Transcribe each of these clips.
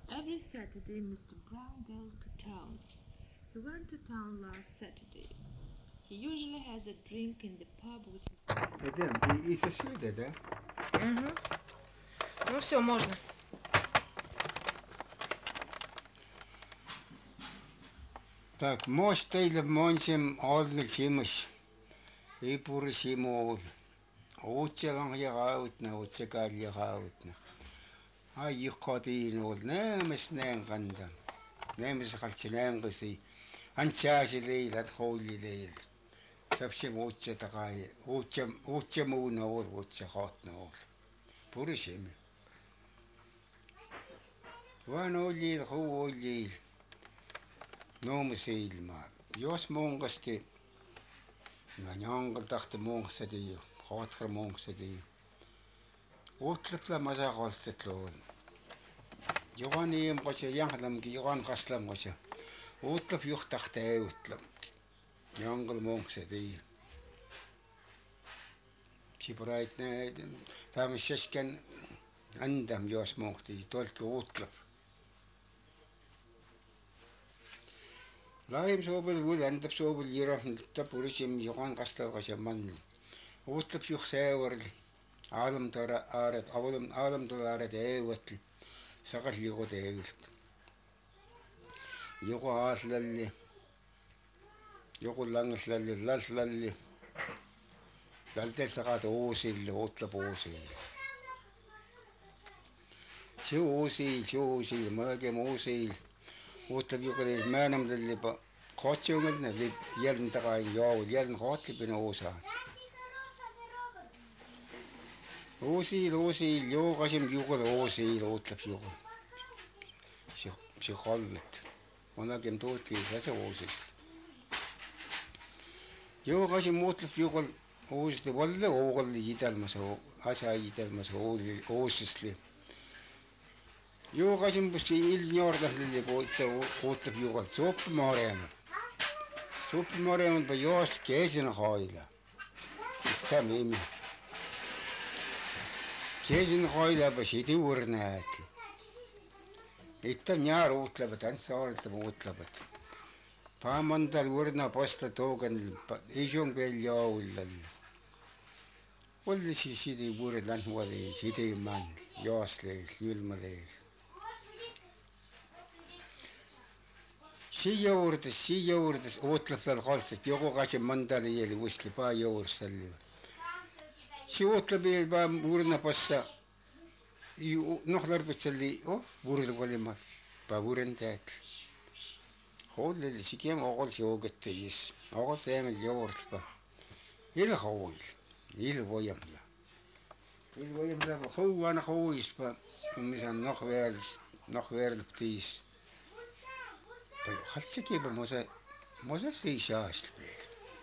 Every Saturday Mr. Brown goes to town. He went to town last Saturday. He usually has a drink in the pub with his friends. Это и соседа, да? Угу. Ну все, можно. Так, most teile monsim aldel simus. И пур симол. Уутсалан ягаутна, уутсакаал ягаутна. Юққатиин ол нэмэс нэн ганда. Нэмэс халтинэнгэси. Ансаасилеилат хоулилеил. Совсем уутсатагаи. Уутсамуuna ол уутсахаатна ол. Пур сими. Ван оллиил хуоллиил. Номсеилма. Jos монгасти нanyангал тахта монгсади. Хаатхар монгсади. Uutlapla masaqoltatluun. Joganiim qosa yanqlamki jogan qaslam qosa. Uutlap yuhtaqtaavutlam. Yangal monksadi. Sibraitna taamissaskan andam jos monkti tolki uutlap. Laim soobel wul andab soobel jirahnitta purisim jogan qastal qosa man. Uutlap yuhtaawarli. عالم ترى آرت عالم ترى آرت وتل سقط يقو تهيلت يقو عاس للي يقو لانس للي لالس للي لالتل سقط أوسيل أوطلب أوسيل شو أوسيل ما كم أوسيل أوطلب يقو ما نم للي با قاتشو مدنا لي يلن تقاين يلن قاتل بنا أوسان Uusiil joogasim juugal uusiil uutlab juugal. Psühhollet. Onagem tuutli sase uusiil. Joogasim uutlab juugal uusiil valle uugal jidalmas asa jidalmas uusisli. Joogasim pusti ilnjordas lille poitta uutlab juugal suppimareema. Suppimareema pa joost keesina haila. Tämä imi. Kesin hoida basiti urnaat. Itta nyaar uutlabat ansaarilta uutlabat. Paamandal urna posta toogan isong veel jaulal. Olli sidi urlan wali sidi man jaasle julmale. Siia juurdes uutlabtal qalsest joku kasi mandali jeli usli paa juursalli. Si uutlab eel paa urna posta nohlarputsalli url valimas paa urentäät. Holleli sikiem oqol joogattayis. Oqol teemel juurlpa. Il houil. Il voyamla. Il voyamla houana houispa. Misan nohverlp tiis. Pero haltsikiba mosa siisaasil peel.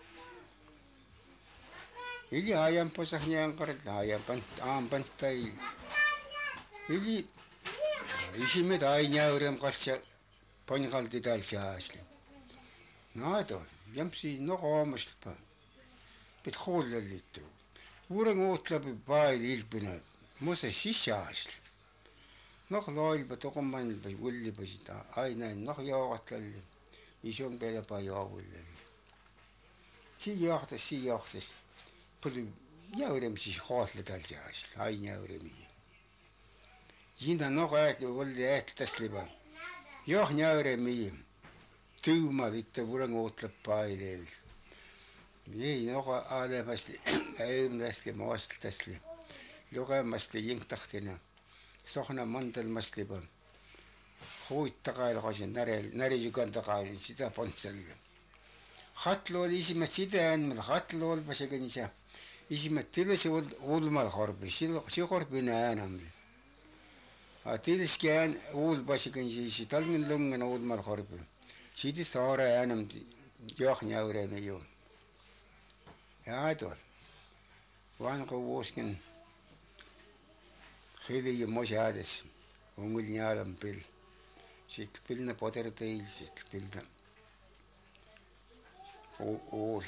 Ili ajan posah nyankarat ajan pantai. Ili isimet ainjaurem kaltsa panjalti tal saasli. Naado, jampsi no aamuspa. Pit hoollallitu. Uureng uutlab pail ilpina. Mosa sisaasli. Noh loilpa toqommanilpa ullipa sitä ainain noh joogatlalli. Isong peale pa joogullali. Si jaahtas. Pulu jaurem siis haatle tal saasli. Ainjauremi. Jinda noh aetlu olli ähtaslipa. Jah jauremi. Tuuma vitta uureng uutlab pail. Ei noh aalemasti. Äymläsli maastasli. Lugemasti jingtahtina. Sohna mandal masliba. Huit taqail qasin närisukan taqail sida pontsalla. Khatlool isimat sidaan mal khatlool pasaganisa. Isimat tilis ulmal horbi si horbina äänamil. A tilis kään ul pasaganisi talmin lungan ulmal horbi. Sidi saara äänamdi joh nyauremi ju. Jaatol. Vanqa uuskin Hili ja moshaades ungul nyaalam pil. Sit pilna poterteil sit pilna uul.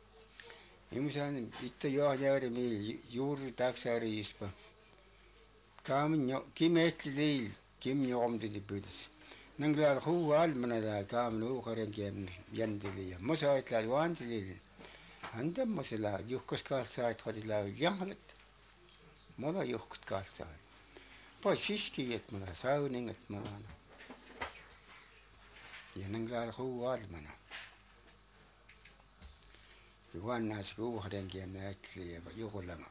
Imusan itta jaarimi juuri taksaari ispa. Kaamin kimeetlil kim joomdi pyytäs. Nanglaa huual manada kaamin uuqaren kiem jandili. Mosaitla juantilil. Anda mosela juhkos kaalsaat hodila jamhalet. Mola juhkos kaalsaat. Pois siskiet mola sauningat molana. Ja nanglaa huual mana. Juannaas uuqaren kiem näitli ja juhlama.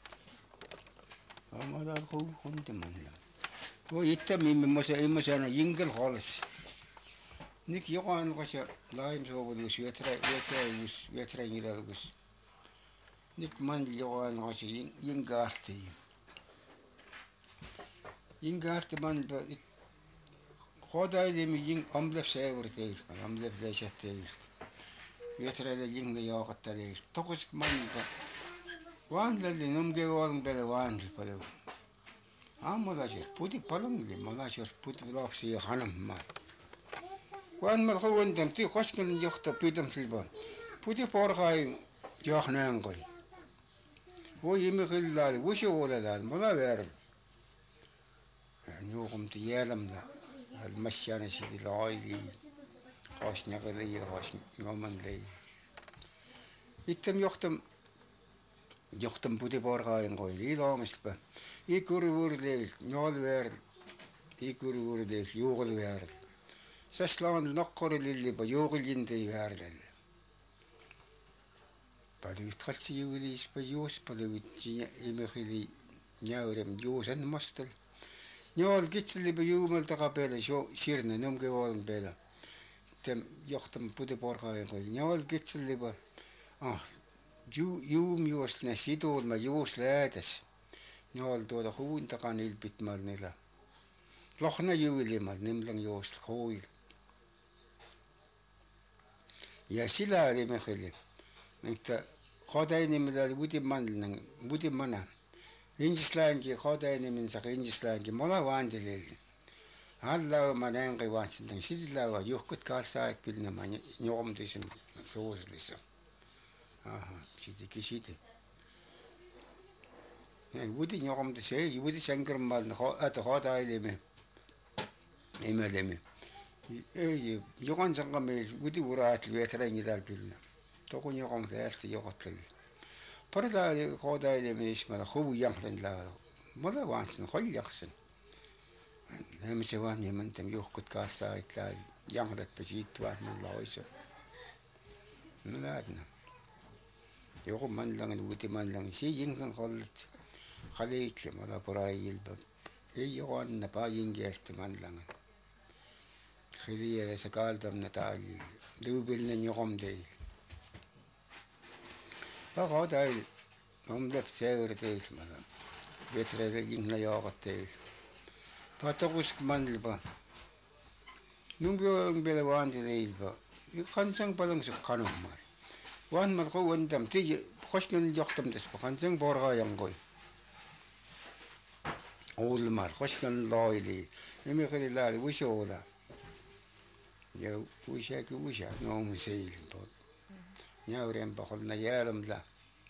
Amala huuqunti manla. Itta mimmi mosa jingel hols. Nik johan kosa laim soovudus vetra ngidagus. Nik man johan kosa jingaarti. Jingaarti man khodaili mi jing amlef seurti, amlef leishati. Vetra le jingle joqattali. Tokus man waanlalli numge waaln pele waanl pele. Malashir puti palangli malashir puti lapsi hanam ma. Wan mal khawan dam ti khashkan joqta pidam silba. Puti porqay joqnaan qoy. Wo yimi khillal wushi wala mala ver. Nuqum ti yalam la. Al mashana sidi laayli. Khash naqli khash ngoman lay. Ittam joqtam puti porqay qoy ilamispa. Ikurvurleel, njolver, ikurvurleel, juugelver. Saslaan nokkorlilli pa juugeljintei väärlel. Paluit katsi juulis pa juus, paluit imehili njäurem juusen mastel. Njol kitseli pa juumal tagapeale sirne numge vooln peale. Tem joqtam puti porqaen qoy. Njol kitseli pa juum juust ne siduul ma juus läädes. Njol tuoda huun takan ilpitmal nila. Lohna juulimal nimlang juust huil. Ja sillä oli meheli. Että kodainimilla oli vuti mana. Injisläänki kodainimin saka injisläänki mola vaantilil. Alla ma näenki vaansintan sidillä on juhkut kalsaat pilnämä njomtisen suuslissa. Aha, sitiki siti. Vuti njomti se, vuti sankarmal että kodainimi. Imelimi. Ei, jokan sankamme vuti uraat veträngi täällä pilnä. Tokun jokan täälti jokotteli. Parla kodainimi ismalla huvu jamlen laa. Mola vaansin holjaksen. Nämä se vaan jämäntem juhkut kalsaat laa. Jamlet pesiit vaan mun laoisa. No lähdnä. Joku manlangan vuti manlangan. Si jinglan kollet. Khaliitli mola poraijilpa. Ei jokan napaa jingeelti manlangan. Khiliya se kaaldamna taali. Duubilnen joqomdei. Qaadail omlep seurteil mala. Vetrele jingna joqatteil. Patokusk manlba. Nungyoong bele waandileilba. Khansang palangsuk kanummal. Waan mal qawandam tiji khoshnan joqtam despa khansang borgaayangoy. Ulmar khoshkan laaili. Imi khililaali wishoola. Ja wisha no museil po. Nyaurem pa khol na yalam la.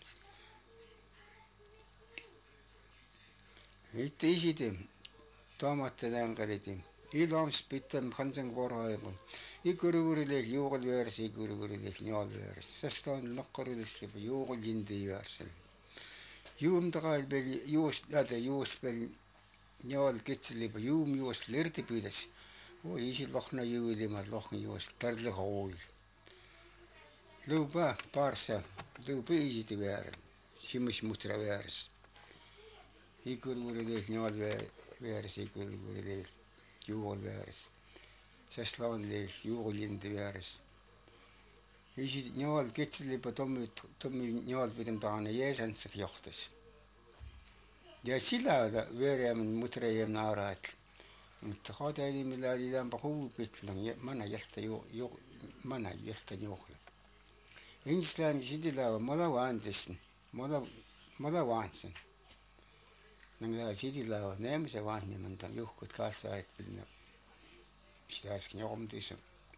Itisitim tomatte danqalitim. Ilom spittam khansang borhaayam. Ikuruguril yuqul versi ikuruguril nyol versi. Sastan noqqoril skip yuqul jindi versel. Yum taqal bel yus bel nyol kitsli pa yum yus lerti pidas. O isi lohna juuli ma lohna juus tarle hooi. Lupa parsa, lupa isiti väärä. Simis mutra vääräs. Ikurguri njol vääräs, ikurguri juul vääräs. Saslaan juul jindi vääräs. Isi njol kitsli pa tommi njol pidem taana jeesansak johtas. Ja sillä vääräämän mutra jäm naaraatl. Mutta kodaini millä liian pahu pitlan mana jältä juhla. Instaan sidillä mola vaantesin, mola vaansen. Nangla sidillä on näemse vaanne manta juhkut kanssa et pilna. Sitä äsken joomtissa.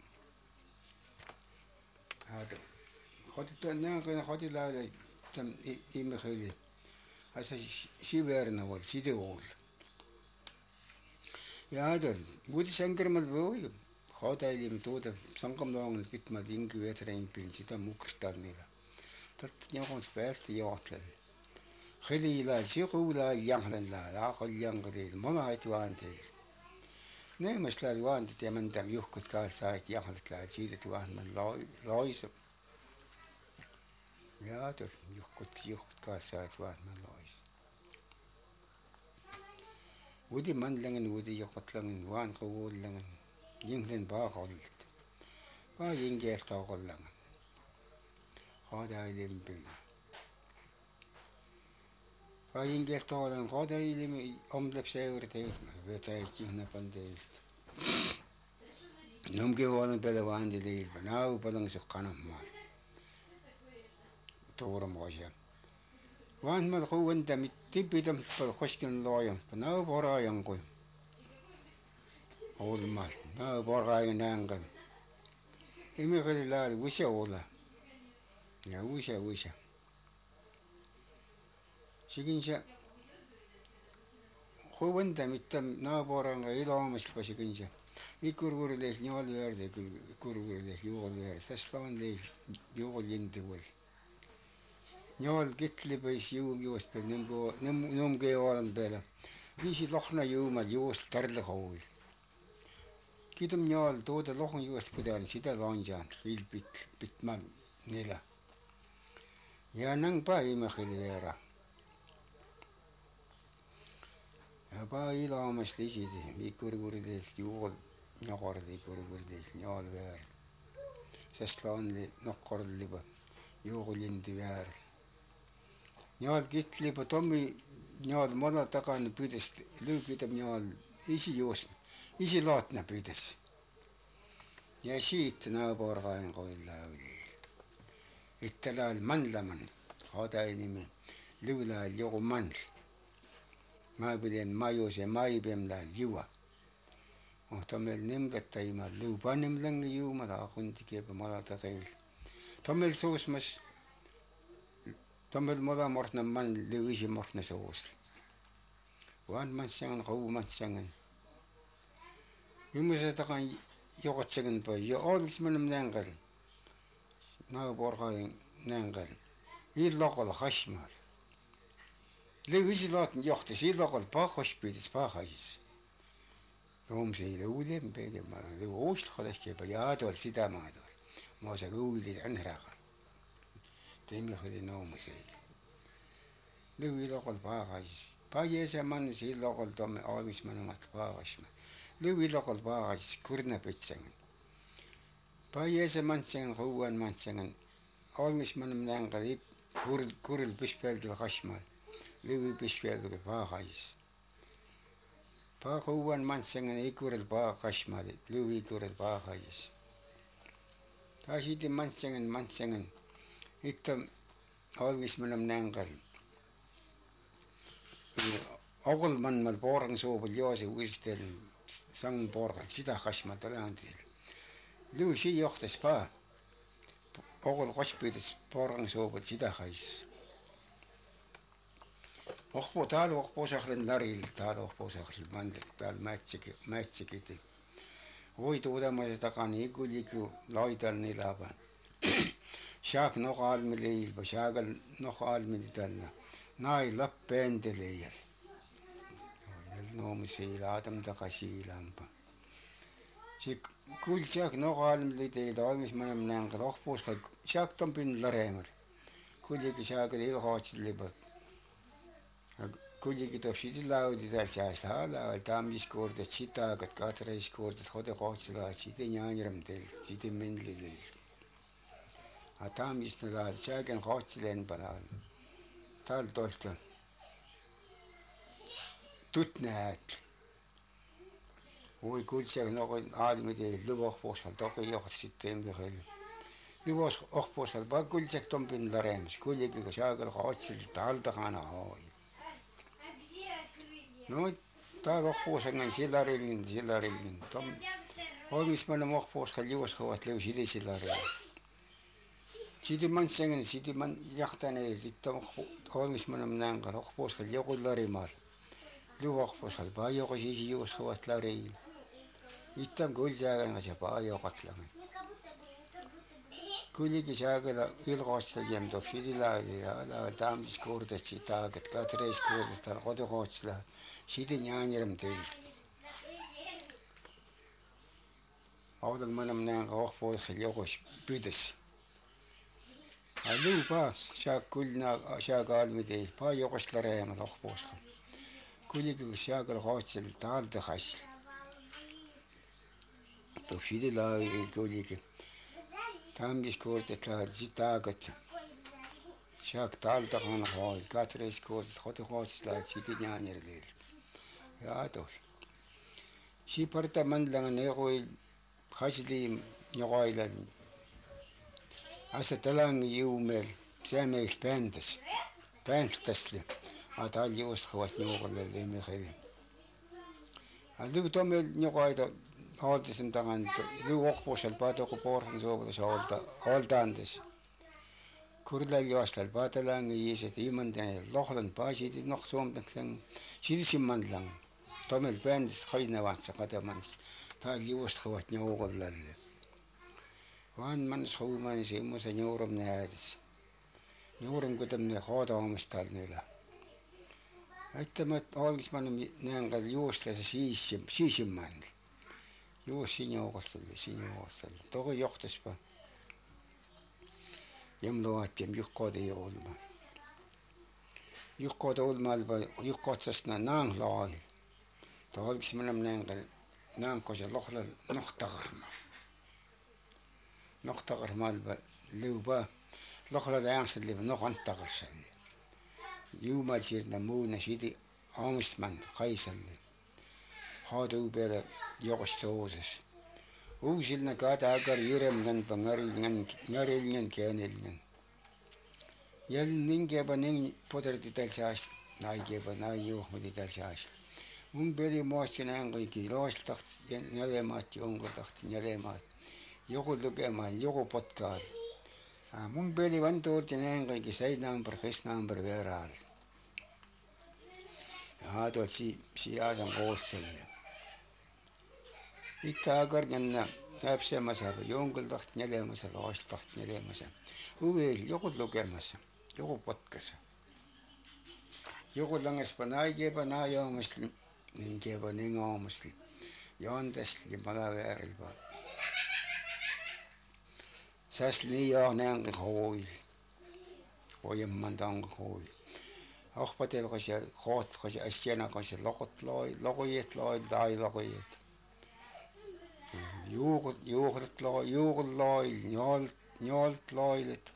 Hada. Kodittu näen kodilla tam imeheli. Asa siverna vol sidivol. Ja, då borde sänker man väl. Hata ili tuota sankamloongan pitmät inki vetrein pin sitä mukstar niillä. Tat nyakon spärti johtlen. Khilila siqula yanglan la aqal yangril mona itwantil. Neemas la wantit ja man tam juhkut kaal saat yanglat la siidet wan man lois. Ja, tot juhkut kaal saat wan man lois. Wudi man langen wudi yoqatlangen wan qawul langen. Yinglen baaqolt. Ba yingel taqollangen. Hada ilim bin. Ba yingel taqollan hada ilim omlep seurteet. Vetraikina pandeelt. Nomge walan bela wandi leil. Banau balang suqanam mal. Toram qoja. Wan mal quwan damit tibidam pal khoshkin loyan. Banau borayan qoy. Olmal. Na borayan nangan. Imi qilal wisha ola. Ya wisha. Shiginsha quwan damit na boranga ilamas pashiginsha. Ikurgur lees nyol werde kurgur lees yugol werde. Saslan lees yugol yindewol. Nyol gitli bais yum yus pe numge walan bela. Visi lochna yuma yus terle qawi. Kitum nyol doda lochna yus pudan sida lanjan fil bitman nila. Ya nang pa ima khilera. Ya pa ila masli sidi ikurgur lees yugol nyaqor ikurgur lees nyol wer. Saslan le noqor liba yugol yindiwer. Nyol gitli potomi nyol mona takan püüdes lüükitab nyol isi juus isi laatna püüdes ja siit naaborgaen qoilla oli ittalal manlaman hada inimi lüula jogu man ma piden majuse maibem la jua tomel nimgatta ima lüüpanim lang juuma la kundi kebe mala taqeil tomel suusmas Tomel mola mortna man lewisi mortna soos. Wan man sangan qawu man sangan. Yumusa takan yoqot sangan pa yo olgis manam nangal. Na borqayn nangal. Illoqol khashmal. Lewisi lat yoqtis illoqol pa khoshpidis pa khajis. Romsi lewudem bede ma lewush khalash ke pa yaadol sida maadol. Ma sa lewudi anraqa. Temi khili no musei. Lewi loqol paaqais. Pa yesa man si loqol tome almis manamat paaqasma. Lewi loqol paaqais kurna pitsangan. Pa yesa man sangan quwan man sangan. Almis manam nanqali kuril bispelgil khashmal. Lewi bispelgil paaqais. Pa quwan man sangan ikuril paaqashmal. Lewi kuril paaqais. Ta sidi man sangan. Ittam algis manam nangal. Ogol man mal borang soobal joose wistel sang borgal sida khashmal talantil. Lu si yoqtas pa. Ogol khoshpides borang soobal sida khais. Oqpo taal oqpo sakhlen laril taal oqpo sakhlen mandek taal matsikiti. Oi tuuda ma takan ikuliku loital nilaba. Shaak noqal milil ba shaagal noqal militalna naay lappendeleyal no musilatam taqasilampa sik kul shaak noqal milital daamis manam nanqroq posqa shaak tampin lareemal kuliki shaagal ilqaachlibat kuliki tofsidi laudi dal shaasla la tamis korda chita kat katrais korda khode qaachla chite nyaanram tel chite menlilil Atam isnadal shaken qaachlen balal tal tolka tutnaat oi kulchak noqon aalmide luboq posal toqi yoqsittem bixel lubos oqposal ba kulchak tompin larems kuljeki shakel qaachil tal taqana hoy no tal oqposangan silarilin tom homis manam oqposal yos khawat lew silaril Sidi man sangan sidi man yaxtane sittam homis manam nangal oqposal yoqullarimal luoqpus hal paajoqo siis juusquat lari ittam kulsaagan asa paajoqatlagan kuliki saagala ilqoostagem topsidila la taamis kuurtatsi taagat katreis kuurtasta qotoqootsla sidi nyaanyiram tel awdal manam naan qoqpool khilyoqos pides alu pa saak kulna saakaalmide paajoqoslareema loqpoosqa kuliki saagala qootsil taaldaxas topsidila kuliki taamis kuurtatla sitaagat saak taaldaxan qool katreis kuurt qotoqootsla sidi nyaanyirleel yaatol si parta mandlangan neqoi khasli nyoqailan asa talang yuumel saamel pentasli atal yuus khawat nyoqolle lemexeli alu tomel nyoqaida haaltisin tangan lu oqposal paatoqo porhan sooblas haaltaandes kurlal yoastal paatalang yiiset imandane loxlan paasidi noqsoomtaksan sidisimmanlang tomel pentas khaynawaatsa qatamanis taal yuus khawat nyoqollalle waan manis xuumanis immusa nyuuram naadis nyuuram kutamne qoodaamustalnila aittamat olgis manum naangal juustlasa siisimman juus sinyoqorsal toqo yoqtaspa yamloattiam yuqqoode yoolma yuqqoode ulmaalba yuqqootsasna naanglaail toolgis manam naangal naankosa loqlal noqtaqarmaalba liuba loqlal aangsallib noqantaqarsal yuumal sirna muuna sidi aamusman qaisalli haaduubela yoqostoosas uusilna kaataagar yiremngan pangarilngan keenilngan yal ningeba ning potertitalsaas naigeba naayuuxmutitalsaas beli moostinaanqoi kiloostart nyalemaatti onqotart nyalemaat yoqulukemaan yoqupotkaal beli vantuurtinaanqoi kisainaamper qisnaamper veeraal haatol si aasan qoostelle ittaagar ganna taapsemasaba yonqultart nyalemasa loostart nyalemasa uveel yoqulukemasa yoqupotkasa yoqulangaspa naigeba naayaamusli ninkeba ningaamusli yoontasli malaveerilpa sasli yaanaanqi qoil oyammantaanqi qoil orpatel qosia qoot qosia assiana qosia loquyet loquyet juuqulloil njolt loilet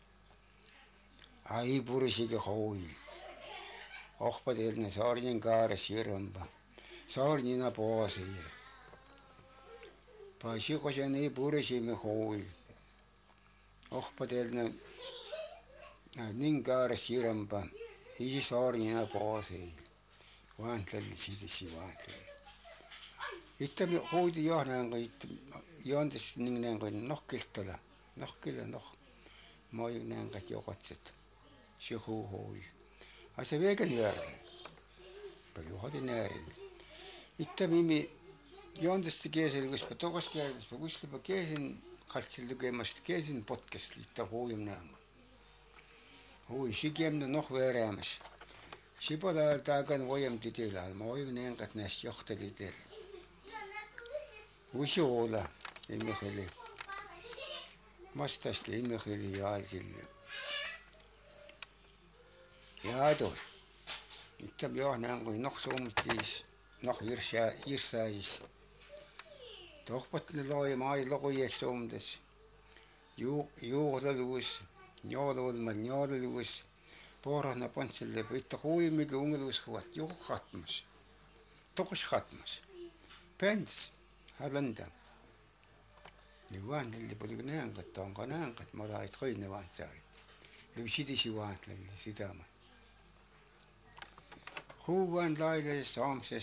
aipurisigi qoil orpatelna saarnin kaaras yiramba saarnina poosir paasi qosiani purisimi qoil orpatelna nin kaaras yiramba isi saarnina poosir waantlal sidisi waantlal ittami qoidi yohnaanqi yoontas ningnaanqi noqqiltala moyignaanqat yoqotsat siquuqoil asa vegan verdi palju hodinääri ittamimi yoondasti keeselguspa toqoskeerdispa kuslipa keesin qaltsillukeemast keesin podcast itta huuyumnaanga hui sikiemna veeraamas sipalaal taagan voyam titilaal moyignaanqat naas yoqtalitel usuula imexili mastasli imexili yaalsille yaadol ittam yohnaanqui noqsuumuttiis irsaajis toqpatli loi maai loquyessuumdas juuqlaluus njooluus poorahna pontsille itta huimigi ungeluus huat juuqatmas toqusqatmas pens halanda liwaan li polgnaanqat toonqanaanqat malaait qoinnawaansaait lusidisi waantlali sidama huuwan lailes saamses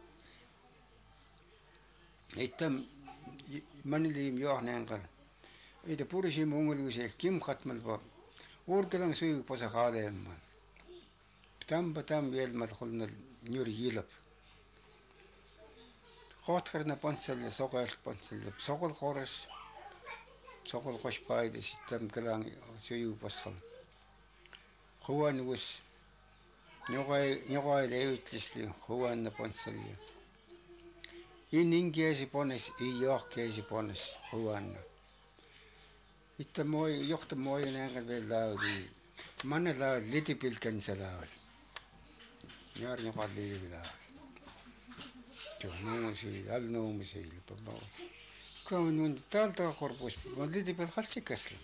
ittam manilim yohnaanqal ida purisim ungeluusel kimqatmalpa uurkalang suyu posaqaaleemma tam yelmal qulnal njur yilap qootkarna ponsalle soqel ponsalle soqol qoras soqol qoshpaide sittam kalang suyu pasqal huan was nyoqai leutlisli huanna ponsalle inningiesi pones ijohkeesi pones huanna itta moi johta moi nängä velaudi manne la litipilkan salaal nyar nyoqal lilila Nomusi, al nomusi, papa. Kau nun talta korpus, malidi per khatsi kasla.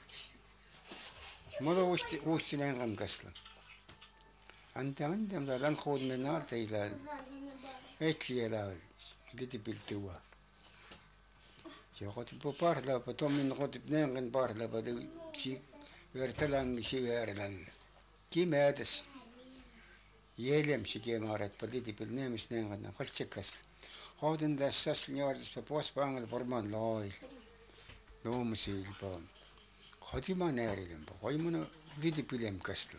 Mala usti nangam kasla. Anta da lan khod menar tayla. Etli la lidi piltua. Si khot popar la patom min khot nangan bar la badu si vertalang si verlan. Ki madas. Yelem si ke marat palidi pil nemis nangan khatsi kasla. Houden das sas njaardes pa posbangel forman looi. Nomusi pa. Hotima närilem pa. Hoimuna lidi pilem kasla.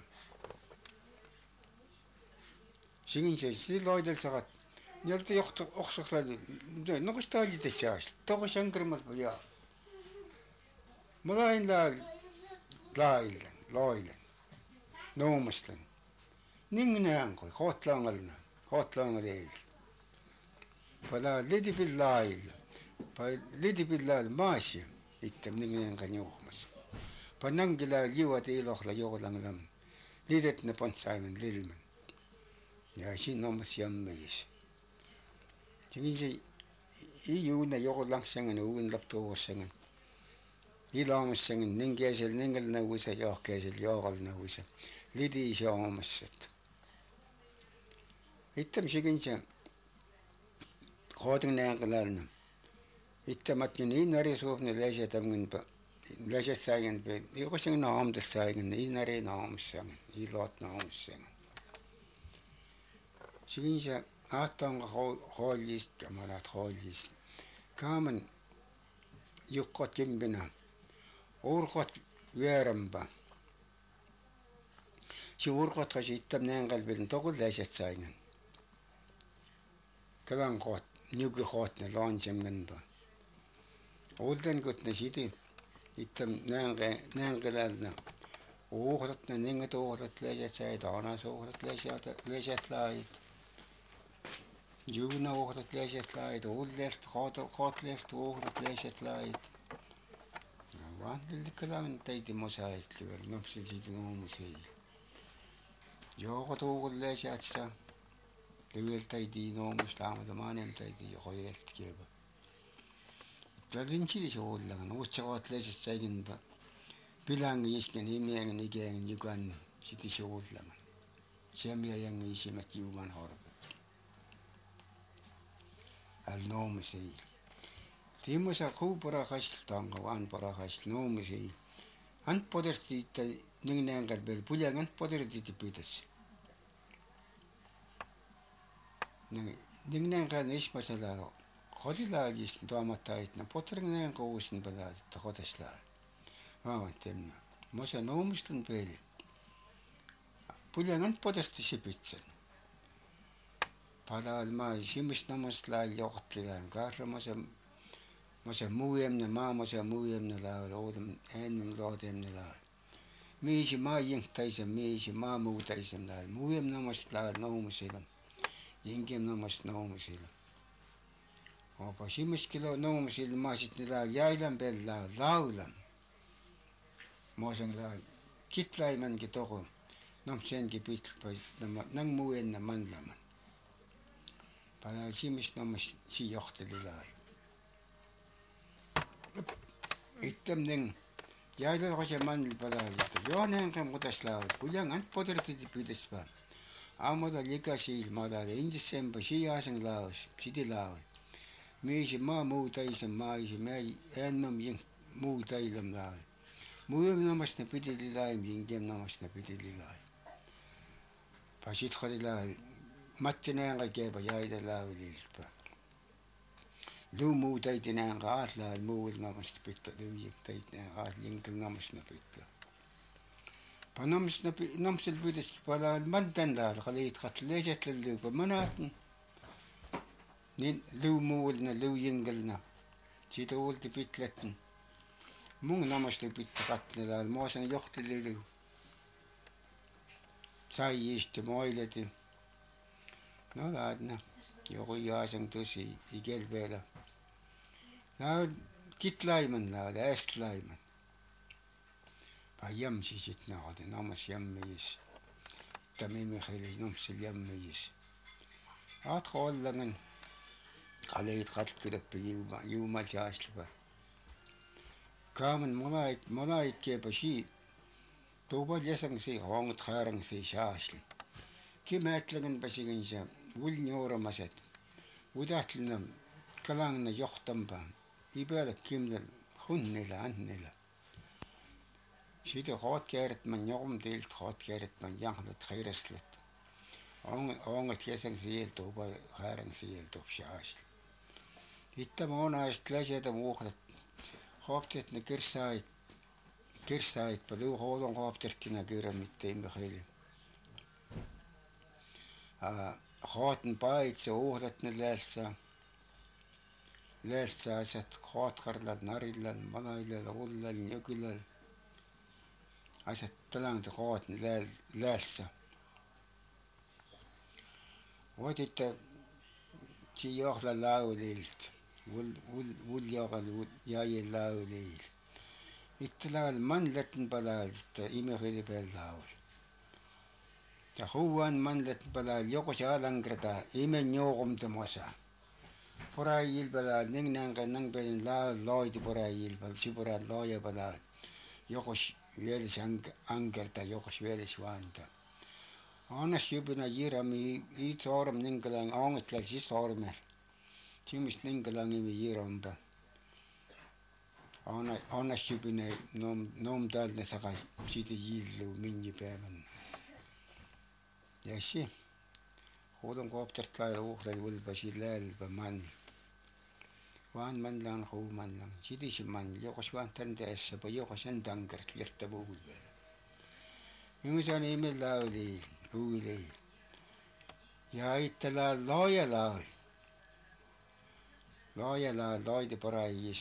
Sigin si loidel sagat. Njalta johtu oksakla. Nokas taali te chaas. Toko shankarmat pa ja. Malain lailen, loilen. Nomuslen. Ningnäänkoi, hootlangal eil. Pada lidi pillail. Pa lidi pillail maasi. Ittam ningnäänkan juhmas. Pa nangila liuat ilohla joolanglam. Lidet ne pontsaimen lilmen. Ja siin nomas jammeis. Tingin se iuuna joolangsengen uun laptuosengen. Ilaamussengen ningiesel ningel nauisa johkeesel joogal nauisa. Lidi joomassat. Ittam sigin se Hooding näänkalalna. Ittamatkin inari suupne läsetamgen pa. Läset saigen pe. Ikoseng naamdel saigen. Inari naamssangen. Ilaat naamssangen. Sigin se aattonga hoolist. Kamarat hoolist. Kaaman jukkot kimpina. Urkot väärämpä. Si urkot kasi ittam näänkalpilin tokul läset saigen. Kalan koot. Nyugi hootne laansemmen pa. Olden kutne sidi. Ittam näänkälalna. Uhratna ninget uhrat läset said. Anas uhrat läset laid. Juna uhrat läset laid. Ullelt kootlelt uhrat läset laid. Vaandilli kalan teiti mosaitlivel. Nopsil sidi noomusi. Jookot uhrat läset saa. Lewel taidi noomus laamada maanem taidi joqoyelt kieba. Tlalin si ollangan uutsagoot läses saigin pa. Pilangi isken imiangan igeangan yugan siti si ollangan. Semia yang isimat juuman horpe. Al noomusi. Timusa kuu parakasl tanga waan parakasl noomusi. Ant podersti itta ningnäängal pel puljang ant poderti tipitas. Ningnäänkan ismasala hodilaalist tuamattaitna potringnäänka uustin palaat hodeslaa. Vaavantemna. Mosa noomustan peli. Puljangant podersti sipitsen. Palaal maa simis namoslaal joqtlilaan kaarra mosa muujemne maa mosa muujemne laal oodem äännum loodemne laal. Miisi maa jingtaisem miisi maa muutaisem laal. Muujemne namoslaal noomusilam. Ingem namas noomusila. Opa simis kilo noomusila maasit nila jäilan pella laulam. Moosang laal. Kitlaimanki toko. Nomsenki pitpa nang muenna manlaman. Pala simis namas si johteli laai. Ittam ning jäilan kose manil palaalita. Jooneen kam kutas laai. Puljang ant potertiti pidespa. Amada likasi madada injisempa siasang laos sidi laos. Miisi maa muutaisem maisi mäi ennam jing muutailam laos. Muuyem namas na pitili laim jingem namas na pitili laim. Pasit khodi laos. Matti näänga keeba jäida laulilpa. Luu muutaiti näänga aat laal muul namas pitla. Luu jingtait näänga aat jingkel namas na pitla. Nomsil pyydys pala mantan laal qalit qatleejat lilluupa manaatn niin luumuulna luujingelna siitä uulti pitletn mung namastu pitta qatnelaal moosan johtilillu sai iisti moileti no laadna joku jaasen tusi ikelpeela laad kitlaiman laad ästlaiman Pajam sisit naad namas jammis tamimi khili nomsil jammis aat qollangan qaleit qatkilap yuma jaaslba kaman molait ke bashi toba lesang si hongt kharang si shaasl kimatlagan basigin sha wul nyora masat udatlna kalangna yohtamba ibala kimnal khunnela annela Sidi hoot kääret man jogum tilt hoot kääret man janglet khaireslet. Onget lesang siel toba kharang siel top shaasl. Itta moonaast läseda muuhlet. Hooptet ne kirsait palu hoolon hoopterkina kira mitte imme khili. Hooten pait se uuhlet ne läältsa asat hoot kharlad narillal manailal ullal nyukilal. Asat talang te hoot läältsa. Voititta si johla laulilt. Wul jogal jäi laulilt. Itta laal manletten palaal itta imehili peal laul. Ja huuan manletten palaal joko saalangrata imen joogumta mosa. Poraajil palaal ning nang pein laul loiti poraajil palaal si poraad looja palaal. Jokos vielis angerta jokos vielis vaanta. Annas jubina jirami I sooram ningalang aangetlal siis soormel. Simist ningalang imi jiramba. Annas jubina noom taalne saka siiti jillu minni päevän. Ja si. Huudon koopterkaila uhlal vulpasi läälpä man. Waan man lang huu man lang. Sidisi man jokos vaan täntäessä pa jokos entangert jättä puhul vielä. Yngsaan ime lauli uuli. Ja itta looja laul. Looja laul loiti paraajis.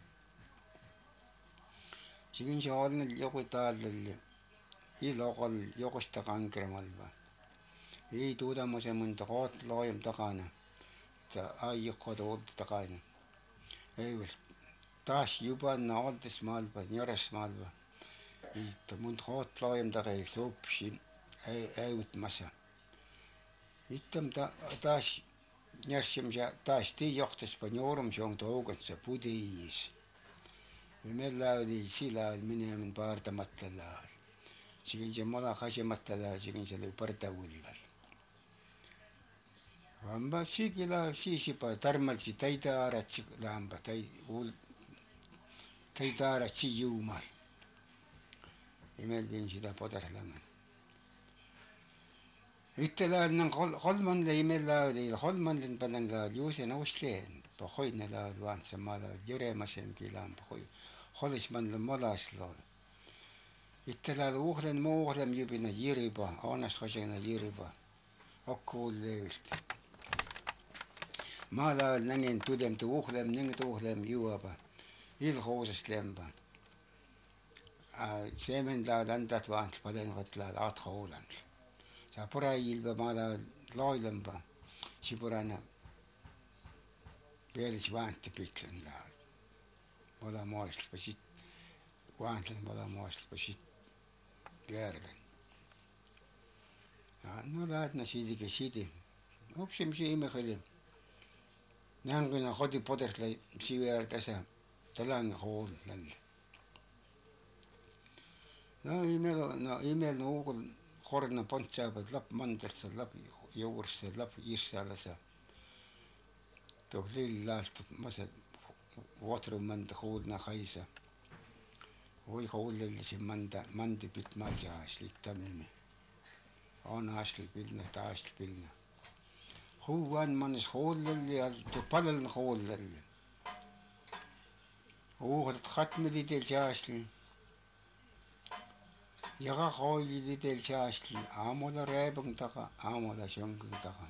Sigin se olnel joku taallel. I lokal jokosta kankramalva. I tuudamuse mõnda koot loojam takana. Ta aiukko tuulta takana. Ei veel. Taas juba naadis maalba, njöres maalba. Itta mund hoot loojam tagail soopsi äivit massa. Ittam taas njärsim ja taas tii johtas pa njoorum siong toogantsa pudiis. Ja me lauli silaal minemin paardamatta laal. Sigin se mola khasimatta laal, sigin se lõu pardavullal. Vamba sigila siisipa tarmalsi taidaaratsi laamba, taidaaratsi juumal. Imel pin sitä podarlaman. Itta laal nang holmanle imel laali, holmanlen panang laal juusen ausleen. Pa hoidne laal vaantsa ma laal jõremasemgi laamba hoi. Holismanle molas laal. Itta laal muuhlem jubina jiriba, aanas khasena jiriba. Okkuul leevilt. Ma laal nängin tudem tuuhlem, ning tuuhlem juuaba. Ilhoosest lemba. Seemen laal andat vaantl palenvat laal aatha oolandl. Sa poraajilba ma laal loilemba. Si porana peelis vaanti pitlen laal. Mola moostlpa sit. Vaantlen mola moostlpa sit. Järgen. No laadna siidigi siidi. Opsim si imeheli. Nängina hodi podertla siveer tasa talang hoolnal. No imel uugul korna pontsaabad lap mandelsa lap juurse lap irsaalasa. Toob lill laastub masa vuotrumanda huulna haisa. Oi huulellisi mandi pit maljaasli tamimi. On aasli pilna taasli pilna. Huuan manis huulelli ja paleln huulelli. Uuhlet khatmeli tel jaasli. Яга хойлили тэл шаашл ааmola рэбэн таga aamola шонгэн таga.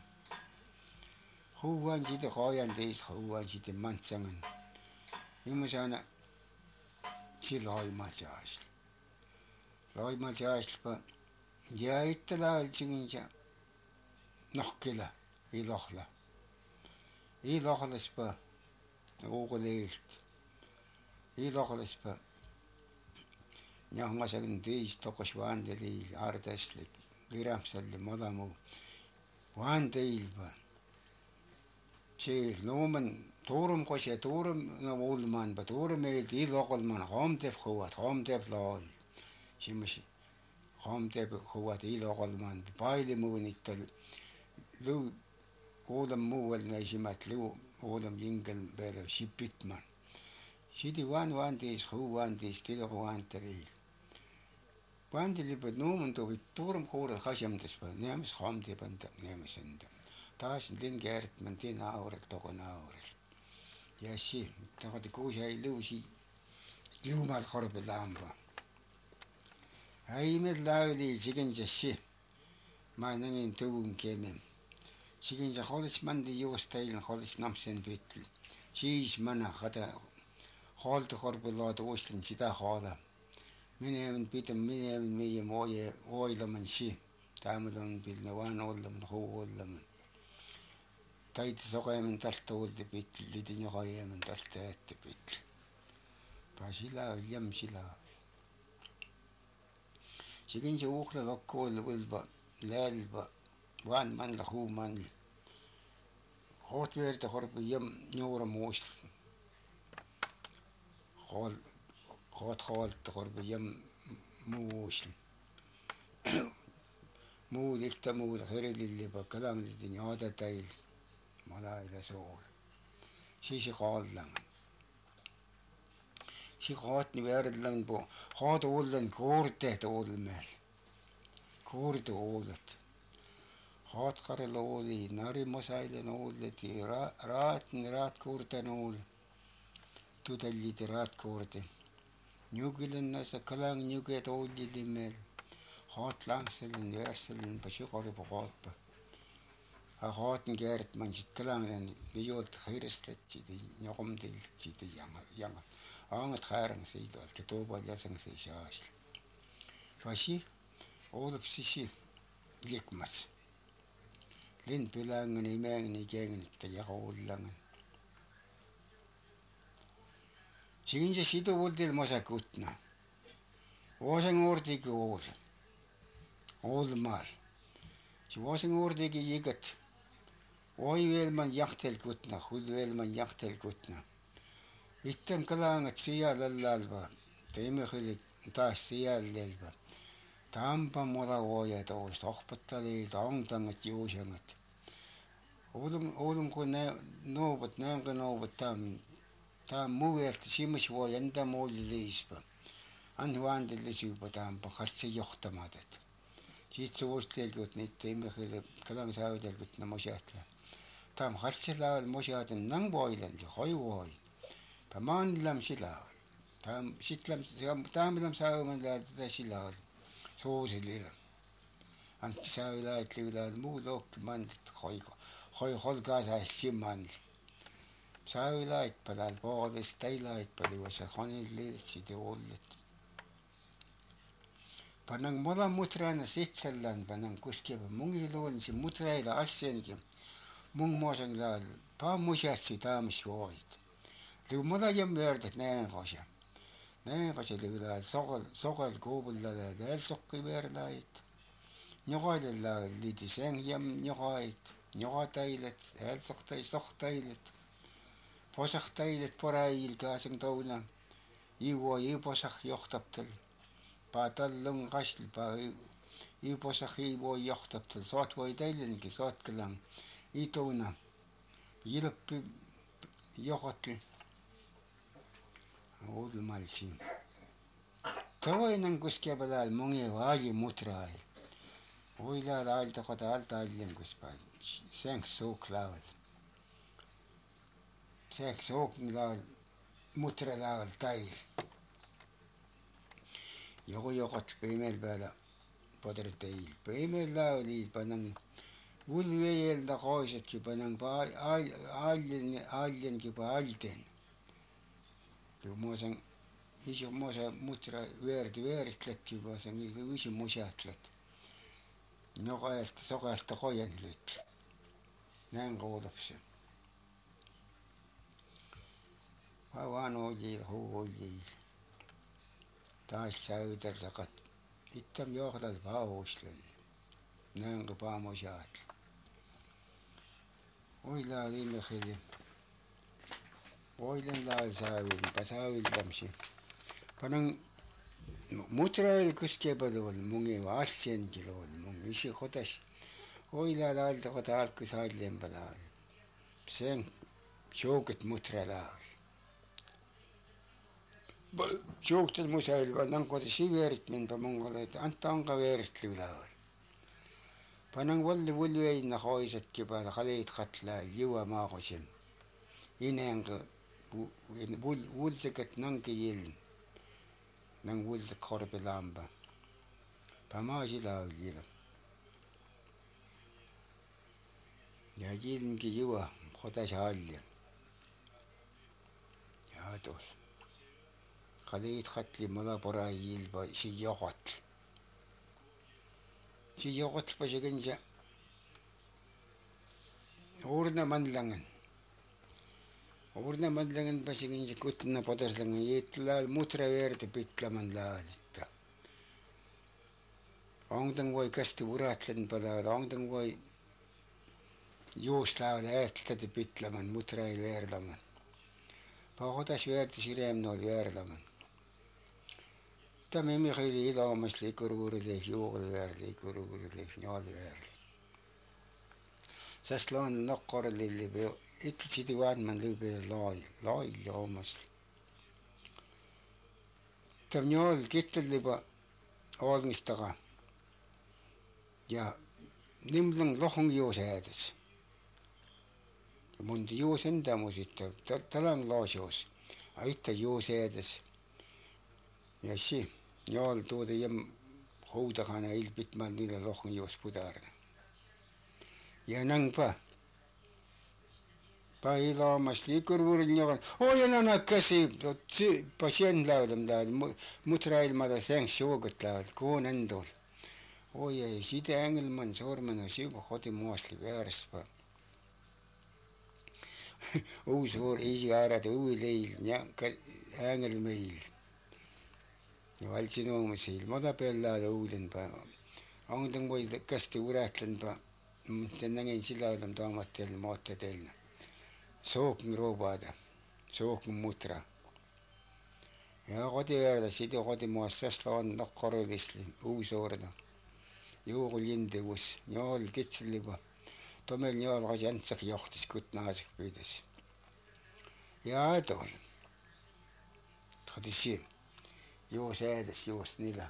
Huwan side hoyan deis huwan side mantsangan. Imusana siloi machaasl. Loi machaasl pa jaittala alchinginja nohkila ilohla. Ilohlas pa uugleilt. Ilohlas pa Nyahmasagan deis tokos vandeli ardasli viramsalli madamu vandeilba. See looman toorum kosja toorum no ulman ba toorum eel ilokolman homtef homtef laai. Simus homtef huat ilokolman paili muunittal lu uudam muuel näisimat lu uudam jingel peale sipitman. Sidi van deis huwan deis tilo huanteri. Vandelipa nooman toovid toorum hoorel hasjamdes pa neemis homtefanta neemisenda. Taas lin gert man tin aurel togon aurel. Ja si tagadi kuusai luusi jumal korbe lamba. Ai med lauli siginja si. Ma nangin tuum kemem. Siginja holis mandi juustailin holis namsen vitl. Siis mana hada hoolta korbe laad uustlin sitä haala. Mineemen pitem mineemen meie mooie oilaman si. Taamadon pilne waan ollaman huu ollaman. Taiti sokeemen tältä ulti pitli, litin joka jeemen tältä ette pitli. Pa sila jam sila. Sikin se uukla lokkuolla ulpa, lälpa, vaan manla huu manli. Hoot verta horpi jam nuura muistli. Hoot hoolta horpi jam muusli. Muulilta muula herilillipa kalanglitin jaada tail. Malaila sool. Siis haallangan. Si haatni väärdellan po haada ollen koorteht olmel. Koorte oolet. Haatkarel oli, narimosailen oolet, raat koorten ool. Tudelliti raat koorte. Nyugilen nasa kalang nyuget oolilimel. Haat langselen, värselen, pasikorpa haatpa. Haatan käärt man sit kalangen violta hirstletsi jokomtiltsi janga aangat haarang seidol ke toobal jasang se shaas fashi olop sisi likmas lin pilangen imengen igen te jahollangen sinje sido voldel masakutna osang ordigi ol mal si osang ordigi jigat Oi veel man jachtel kutna, hul veel man jachtel kutna. Ittem kalangat siia lallalba, teemme hilik taas siia lelba. Tampa moda oja toos, tohpattali, taangtangat juusangat. Oulum kun näänkä nouvat tam muvet simas voi enda muuli liispa. An huandille syypa tampa, katse johtamatet. Siit suustelkut niitä teemme hilik kalang saavitelkut namosjatla. Tam hatsilal mosjaten nang boilen jo hoiwoi. Paman lam silal. Tam sitlam lam sauman la ta silal. Soosilila. Antti saulait liulal muu lok mandit hoi holgasa simman. Saulait palal pooles tailait paluasa honil liitsi ollet. Panang mola mutrana sitsallan panang kuskeva mungiloon si mutraila alsenki. Mung moosang laal, paa musjassi taamis voit. Liu mola jam verdet näen kosa. Näen kosa liu laal sokal kuubullala tääl sokki verlait. Njokaile laal liiti seng jam njokait. Njokatailet, tääl sohtailet. Posahtailet porail kaasang touna. Iuo iuposah johtaptel. Paa tallung kasli, paa iuposah iuo johtaptel. Soot voi tailenki, soot kalang. Ituna yilappi johotli ulmalsi tavoinan kuskepalal mungi vaali mutrail oila laal tokota altaallen kuspa sänk suuklaal mutra laal tail Joqot peimel päällä poterteil. Peimellä oli panan vulveeltä koisetkin panan allenkin alten. Jo muosan iso muosa mutra väärtletkin muosan iso musatlet. Nokaelta sokaelta kojenlet. Näin kuuluu se. Vaan oli huoli. Taas säytärsakat. Ittam johdal pauslen. Näin kuin paamusat. Oila oli meheli. Oilen laal säyviltämsi. Panan mutrail kuskepadu oli mungi vaatsen kilo oli mungi isi kotas. Oila laalta kota alku saadlen palaal. Sen joukot mutra laal. Joukot musail panan kota siverit menpä mungolle, että anta onka veerit laal. Panan vulvein na hoisetkin päällä kaleit katlaa juo maakosen. Inenkä vulsekat nanki jil. Nang vulse korpelampa. Pamaasila oli. Ja jilnkin juo kotas halja. Ja tuolla. Kaleit katli mala pora jilpa si johot. Si johot pa siya ganyan. Urna manlangan. Urna manlangan pa siya ganyan kutna potaslangan. Yitla mutra verte pitlaman laadita. Ongtang voi kastu uratlen palaada. Ongtang voi juuslaada äätleti pitlaman mutrail verlaman. Pahotas verte siremnol verlaman. Tämä Mihhaili ilaamas liikuruurileh juuri verde liikuruurileh njaali verde. Sest laan nakkarlille be itelsidi vaanman lübe lai ilaamas. Tämä njaal kitteliba aalnistaga. Ja nimlän lohong juusäädes. Mun juus endamus itta talan laasjuus. Aitta juusäädes. Ja si. Njaal tuoda jem houdagana ilpitman niillä lohon juos pudarna. Ja nangpa. Pa ilaamas liikurvuurin njaal. Oja nanakasi. Pasien laudam laud. Mutrailmada sängs suugut laud. Kuun endol. Oja sida engelman sormana sivu hoti muasli väärspa. Uus vuor isi aarad uui leil. Engel meil. Ja valtsin oomusil. Moda pellaada uudenpa. Ongtang voi kasti uratlenpa. Tän nägin silaudam taamattel moottatelna. Sookn roobada. Sookn mutra. Ja koti väärda sidi koti muassas laan nakkarodisli. Uus orda. Juugu lindegus. Njaal kitseliba. Tomel njaal kasi antsak johtis kutnaasik püüdes. Ja tool. Tadisi. Juus äädes juust nila.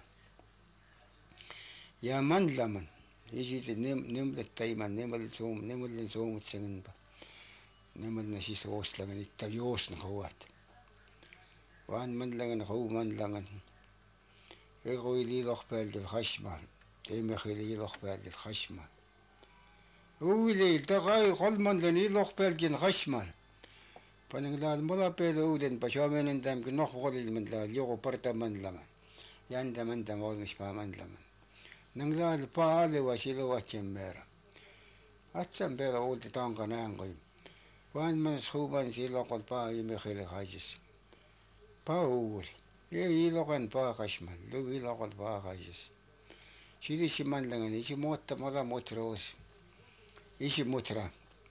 Ja mandlaman. Isiti nimlet taiman, nimelen soomutsengenpa. Nimelna siis oostlangan, itta joosna kauat. Vaan mandlangan, hau mandlangan. Ego ili lohpääldet hasmal. Teemehili ilohpääldet hasmal. Uili, takai kolmandan ilohpäälgen hasmal. Panen laal mulla peale uuden pa saamenen tämki nohvolilmen laal joku parta mandlaman. Jäntä mandam olnispaa mandlaman. Nang laal paalewa siluatsen määrä. Atsan peale uulti tanka näänkoim. Vaan manas huuban silokon paa imehele haisis. Paa uul. Ei ilokan paa kasman. Lu ilokon paa haisis. Sidisi mandlangan isi muuta mulla mutroos. Isi mutra.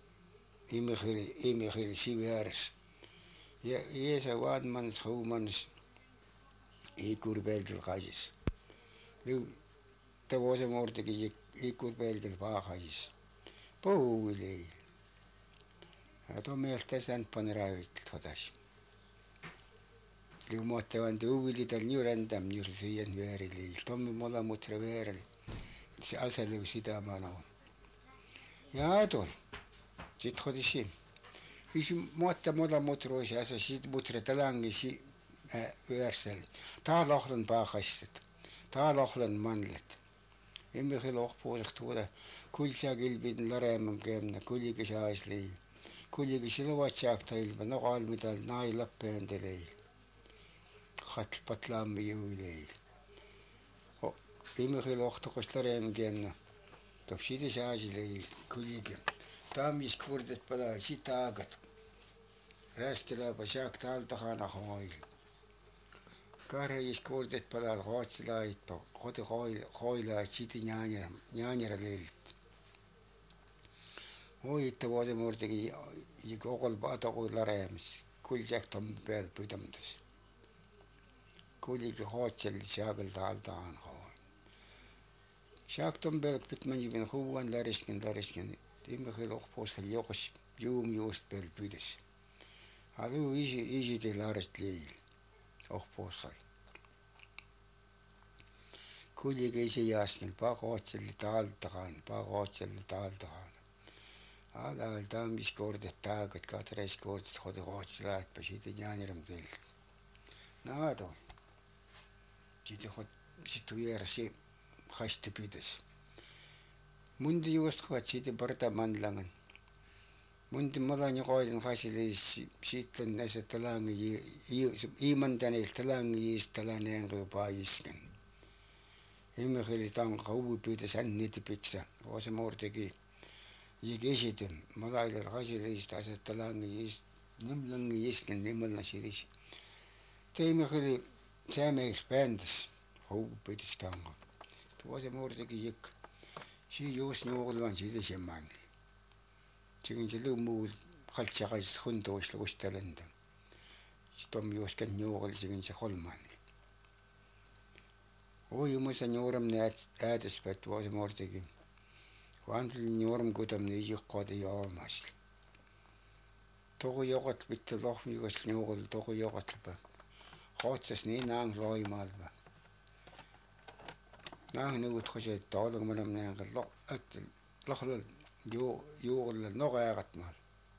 Imehele siveärs. Ja iesa vaan manas huumanas. Ikurpeeltel haisis. Lu vuosen muortakin ikurpeeltel paa haisis. Puuli. Ja tuon mielestä sen pane räyt hotas. Liumoittavan tuuli tal nyrändam nyrsien väärili. Tommi mulla mutra vääril. Se asaliu sitä mano. Ja tuol. Sit hodisi. Isi mulla mutroisi asa sit mutra talangisi väärsel. Taa lohdan paa haistet. taalohlan manlet emme khilok puusektuuda kulsa gilbin lareemman keemna kuljiki saisli kuljiki silwachaaktailma noqal mital nailappeentelei khatl patlaammi juilei emme khilok toqos lareemman keemna topsidi saaislei kuljiki taamis kurdet pala sitaagat räskela pashaak taaltakhana hoil Karjis kurdet palal rootsilait pa koti hoila siti nyaanyara leilt hoitta vuoden murtegi i kokol paatoku lareemis kuljak tom peal pydamdas kuljiki hootsel shaagel taaltaan hoi shaak tom peal pitman jibin huuan larisken timme khilok puuskal jokos juum juust peal pydes alu isi te larist leil puuskal kuljiki isi jaasken paqootsel taaltahan ala taamis kordet taagat katreis kordet hodi rootsilaat pasiti nyaaniram teilt naado siti hot situersi hasti pydes mundi juust kvat siti parta manlangan mundi malani qoiden hasilis sitten näse talangi imantanil talangi is talaneengu paisken emme khili tanga ubu pydes anniti pitsa osa mortegi jigesitem malailal hasilis tasa talangi is nimlangi isken nimalna siris teime khili saameis bändes ubu pydes tanga osa mortegi jik si juus nuuqulvan silisemmang Sigin se luumuul kaltsaqais hundois lugustalanda. Stom juoskan nuuqul sigin se holman. Oi musa nuuram näät äädespäät vuosi mortegi. Kuantli nuuram kutam ni juqqaadi jaamasl. Togu joqat bitte lohmi juos nuuqul togu joqatlpa. Hootsas nii naang loimaalpa. Naang nuut khoset taalung manam näängal lo äktil lohlal juulla noqaagatmal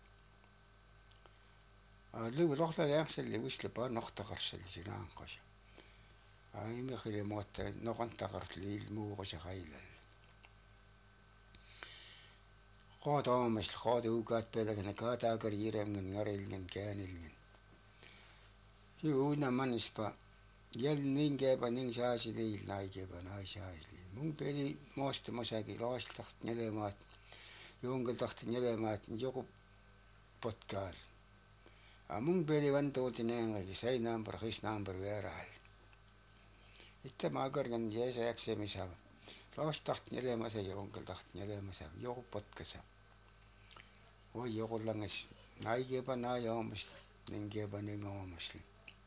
allu loqla yaaqsalli wislepa noqtaqarsalli sinaanqas aimi khilimotta noqantaqarli ilmuuqasa qailal qaadaamas qaadauugaat pelagna kaataagar yiremngan ngarilngan kaanilngan yuuna manispa yal ningeeba ning saasili naigeeba naisaasli mung peli moosta mosagi laastart nelemaat Jongel tahti nelemaat joku potkaal. Mun peli vantuuti näängi sai number his number veraal. Itta maagargan jäisa äpsemisava. Laas tahti nelemasa jongel tahti nelemasa joku potkasa. Oi joku langas naigepa naajaamas ningepa ningaamasli.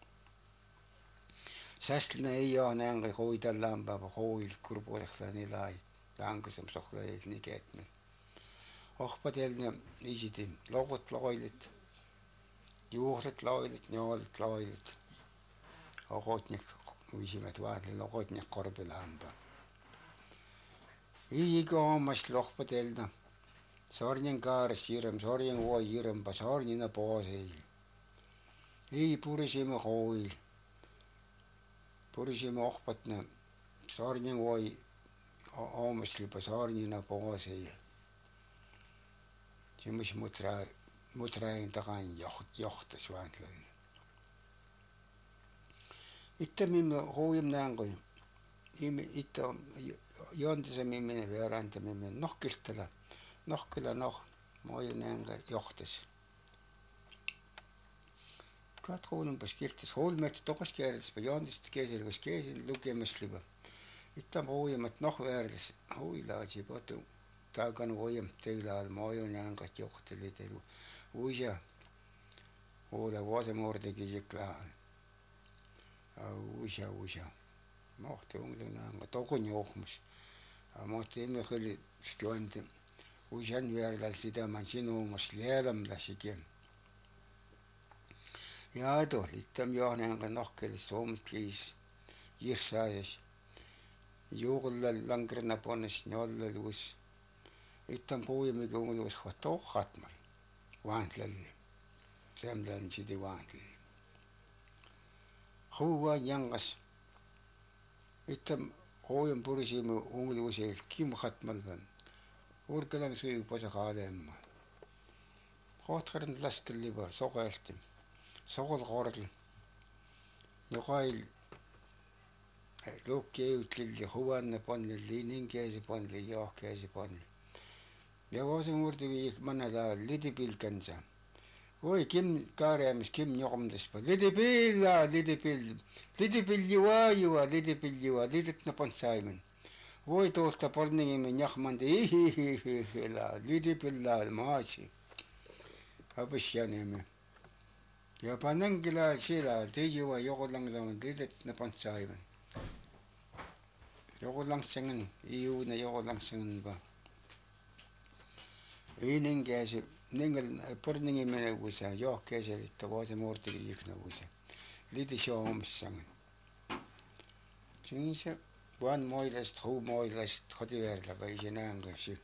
Säslina ei oo näängi hoitallaan papa hoil kurpuusaklani laait. Taangasam sohlailt nikeetme. Ohpatelna isitin loqut loilit juuhlet loilit njoollet loilit oqotnik uisimat vaatli loqotnik korpilaamba iigoomas loqpatelna sornien kaares jirem sornien vuoi jirempa sornina poosei ii purisime hoil purisime ohpatna sornien vuoi oomaslipa sornina poosei Simus mutrain takan johtas vaantlalla. Itta mimmo huim näangoi. Itta jontisa mimmene veranta mimmene nohkiltala. Nohkila moi näanga johtas. Katruunumpas kiltis hulmet toqas keerlispa jontist keesilvas keesil lukemaslipa. Itta huimat nohverlis huilaasi potu. Taakan voyam teilal mojon jangat johteli telu uja ola vuosi mortegi jiklaan uja mohti unglunanga tokun johmus mohti emme khili stuante ujan verlal sitä man sinuungas lielam lasiken ja littam johnanga nohkelis soomtlis jirsaas juullal langrna ponis njollelus Ittan puhuimme kuulus tohhatmal vaantlelle. Semlan siti vaantlelle. Huuan jangas Itam hoyan purisimu ungluuseel kim khatmalban. Urkalang suyu posaqaaleemma. Hootqaran laskelliba soqaaltim. Soqol qorl. Joqail lukkeeutlilli huvanna panlilli ninkeesi panli johkeesi panli. Ja voisin urtivi manada lidipilkansa. Voi kim kaareamis kim joqomdaspa. Lidipil juwa lidit napansaimen. Voi tuolta porningimen jahmandi la lidipilla maasi. Apishjanemme. Ja panangila sila tijuwa joqolanglaman lidit napansaimen. Joqolangsengen iuna joqolangsengen ba. Ninkeesi ningal porningimen usa johkeesi tavoise mortigi jikna usa. Lidi shoomsangen. Sinse Van moilast, huu moilast, hotiverla vai sinängasi.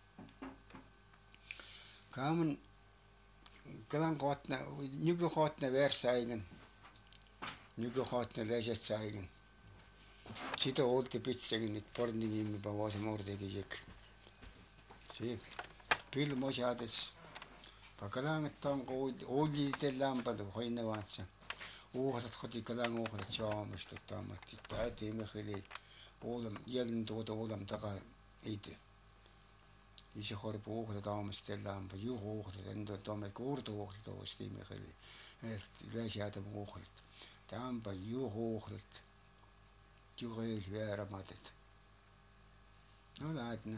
Kaamen kalan kootna, nyky kootna versainen. Nyky kootna lesetsainen. Sitä olti pitsegin, et porningimi pavoise mortigi jik. Si pilmosaades. Pakalanget on oljitellaampadu hoinne vaatsa. Uhrat hoti kalan uhrat saamasta taamatti. Täytyy meheli. Olam jälleen tuota olam takaa itse. Isä horpu uhrat aamustellaanpa juhu uhrat. Endo tuomme kuurtu uhrat olisikin meheli. Läisiätä uhrat. Taampa juhu uhrat. Juhil väärämatet. No lähtnä.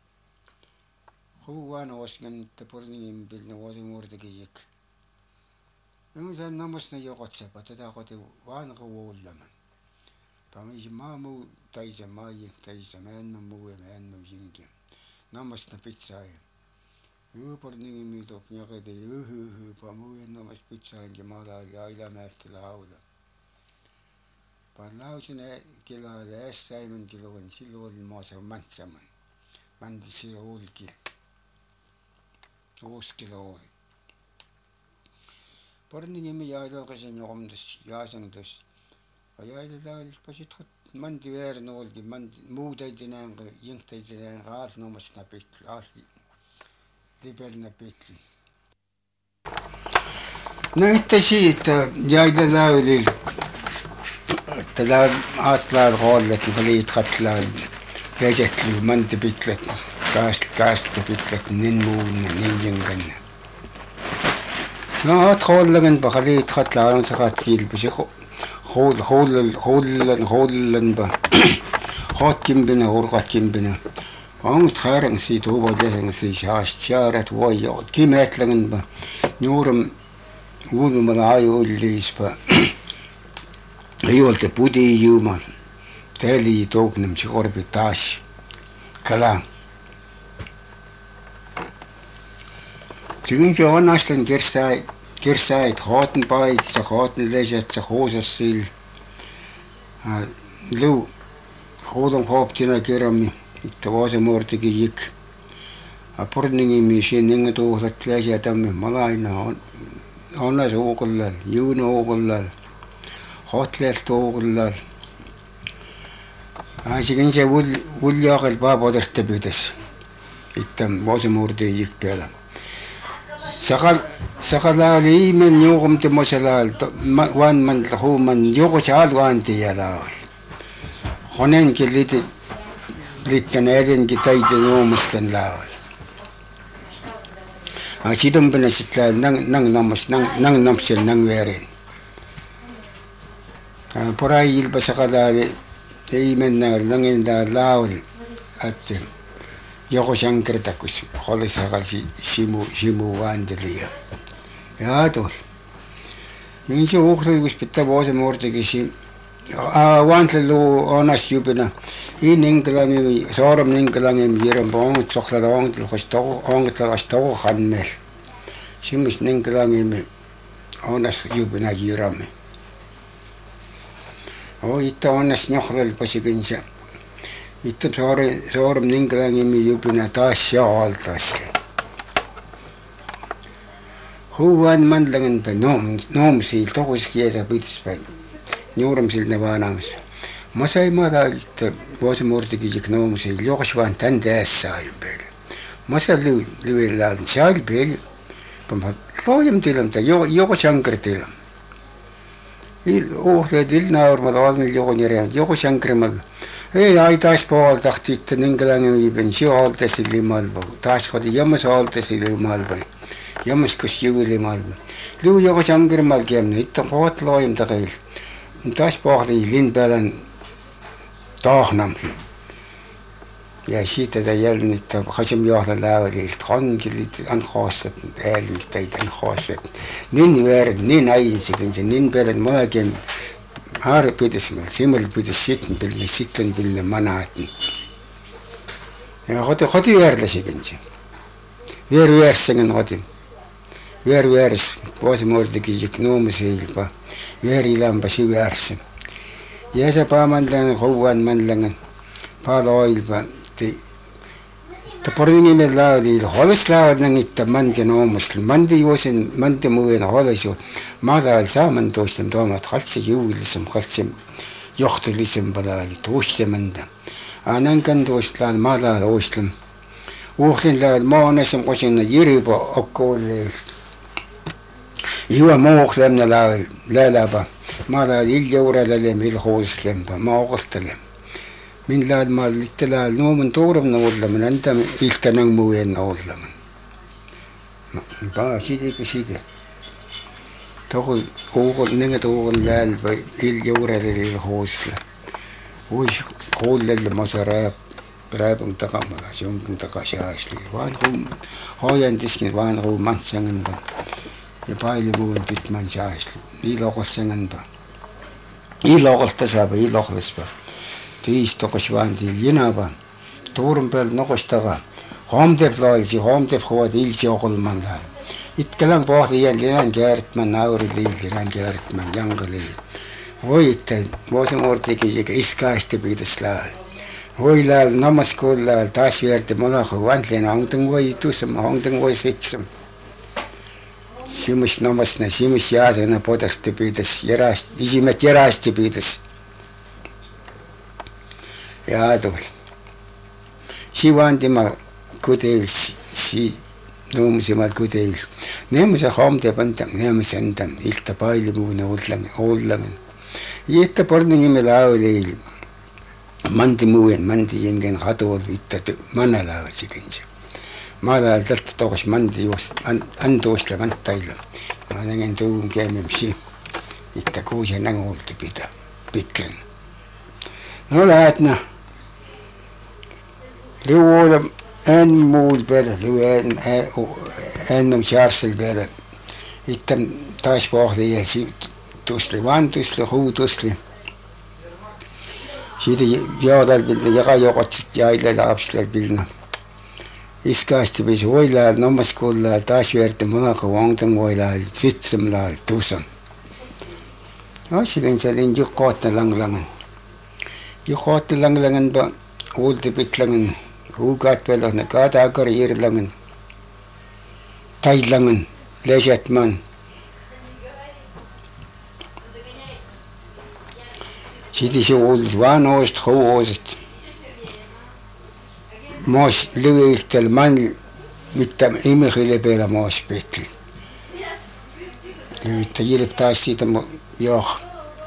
Huuan osken, että porningin pilna vuosi muurtakin jik. No sen namasna jokotsapa. Tätä koti vanha vuollaman. Pamisi maamu taisa maajin taisa mennä muu ja mennä jinkin. Namasta pizzaa. Porningin miitop jakete pamu ja namasta pizzaa ja maalaa ja ailamärkki lauda. Parlausin kilaa lässaimen kiloon silloin maassa mantsaman. Manti silloin olki. 6 kiloon. Porningin mi jaidolkasen jokomdas jaasandas. Ajaitetaan pasit manti väärän olki manti muutaitinään jinktaitinen raat nomasta pitli aatli lipelnä pitli. No itte siitä jaitetaan yli. Tällä aatlaan roollet liit katlaan käsittely manti pitlet kaasta pitlet nin muun nin jinkan. No aat roollen pakaliit katlaan sakat silpisi Hollen ba. Hotkimbina urqatkimbina. Angt khairang si tuba desang si sharat wayo kimetlangen ba. Nurum ulumalayo ullispa. Ayolte pudi yuma. Teli toknem chikorbi tash. Kala. Sigin on astan Kirsait hoten bei, sa hoten leset, sa hosas sil. Lu hodon hoptina kerami, itta vaase mortigi jik. Porningimi siin ninga tuuhlat lesetämme malaina onnas uukullal, juuna uukullal, hotlelt uukullal. Sigin se uljaaqal paapoderste pyytäs, itta vaase mortigi jik peale. Sakalaali men jogum te mosalal wan man hu man jogo chal wan te yala honen ke litkan eden ki taite no mustan la asidum bena sitla nang namsel nang weren porai il basakalaali men nangin da laul at Joku sankertakus, oli sakasi simu vandelia. Ja tol. Niin se uhrius pitää vuosi mortikisi. Vantelu onas jupina. Ninkelangi, saaram ninkelangi jiren pongut sohlada ongetlakas tohanmel. Simis ninkelangi onas jupina jirami. Itta onas njohlel pasikinsa. Itse saaram ninkelangi jupina taas jaaltas. Huuan mandlangen pe noomsiil togus kiesa pitspäin. Juuram silne vaanamis. Masai madalta vuosi murtikijik noomusi jokasvan tän tässäin peli. Masa livellaan sail peli. Pamma lojem tilam ta joko shankar tilam. Ohleed ilnaurmal almil joko nirjaan joko shankrimal. Ei ai taas pool tahtit ningalangen viiben sioltesi limalba. Taas kodi jammas oltesi limalba. Jammas kus limalba. Liu joko shankrimal kiemne itta poot lojem taqil. Taas pooli linpäälän tahnamli. Ja siitä jäljellä hasim johda lävelilt hankilit anhaasat äälmittäid anhaasat. Niin väärät, niin äidinsikin se niin päälän maakin haare pidesmal, simmel pides sitten pille manaatin. Ja hoti väärläsikin se. Väärsängän hoti. Väärс, vuosimortikijik noomuseilpa. Väärilampa syvärssä. Ja se paamanlangan kouvan manlangan. Paloilpa. Te pornimel laadi holes laadnan itta mandi noomusl. Mandi juosin mandi muuen holes jo. Madal saaman toistem toomat haltsi juulisem haltsi johtulisem palaali toostemanda. Anankan toostlaal madal oostlem. Uhlin laal maanesem kosina jiriba okkoole. Juo muuhlemna läläpä. Madal iljauralelem ilhooslempa maaqaltalem. Min laad maal itta laal noomun toorumna ollaman anta iltanang muuen ollaman. Paa sidi. Tohul oogol ninget oogol laalpa iljauralel ilhoosle. Uis hoollelle masa rääpung takamala, siumpung takasiaasli. Vaan ruum hoiandiskin vaan ruum mantsanganpa. Ja paili muun pitman saasli. Iloqolsanganpa. Iloqoltasapa iloqlaspa. Tiis toqos vaan tiil jinapa. Tuurun peal noqostaga. Homtep laalsi, homtep huvat ilsi oqolman laa. Itkelang pohti jään linan käärtman, nauri linan käärtman, jankaliil. Voi ittain, vuosin ortikijik iskaasti piitas laa. Voi laal namaskool laal taas väärt monaqa vantlen hongtang voi itusam, hongtang voi sitsam. Simus namasna, simus jaasana podasti piitas, isimet järaasti piitas. Ja tuhl. Sivantimal kuteil, noomusimal kuteil. Neemuse homte pantam, neemuse antam, ilta pailimuuna ollamen. Itta porni nimel aawleil. Mandi muuen, mandi jingen hatuol itta manalaavatsikinsa. Maalaal tältä toqas mandi juos, antoosla mantailla. Ma nägen tuun käememsi. Itta kuusi nanguulti pitlen. No lähetnä. Liuoda en muul peale, liu ennum sjaarsel peale. Itta taas pohli ja tusli, vantusli, huutusli. Siitä jaadal pilna, jaga joqotsit jaila laapslar pilna. Iskaasti pisi hoilaal, namaskoolaal, taas väärte munaqa vangtang hoilaal, sitsam laal, tuusam. Asikin salin juqqaatna langlangan. Juqqaatna langlangan pa uulti pitlangan, huugaat pealahna kaataakar irlangan. Taidlangan, leisatman. Siitä se uulti vaan oost, huuoosit. Maas liuiltel man mitte imehile peale maas petl. Liuitta jilip taas siitä joh.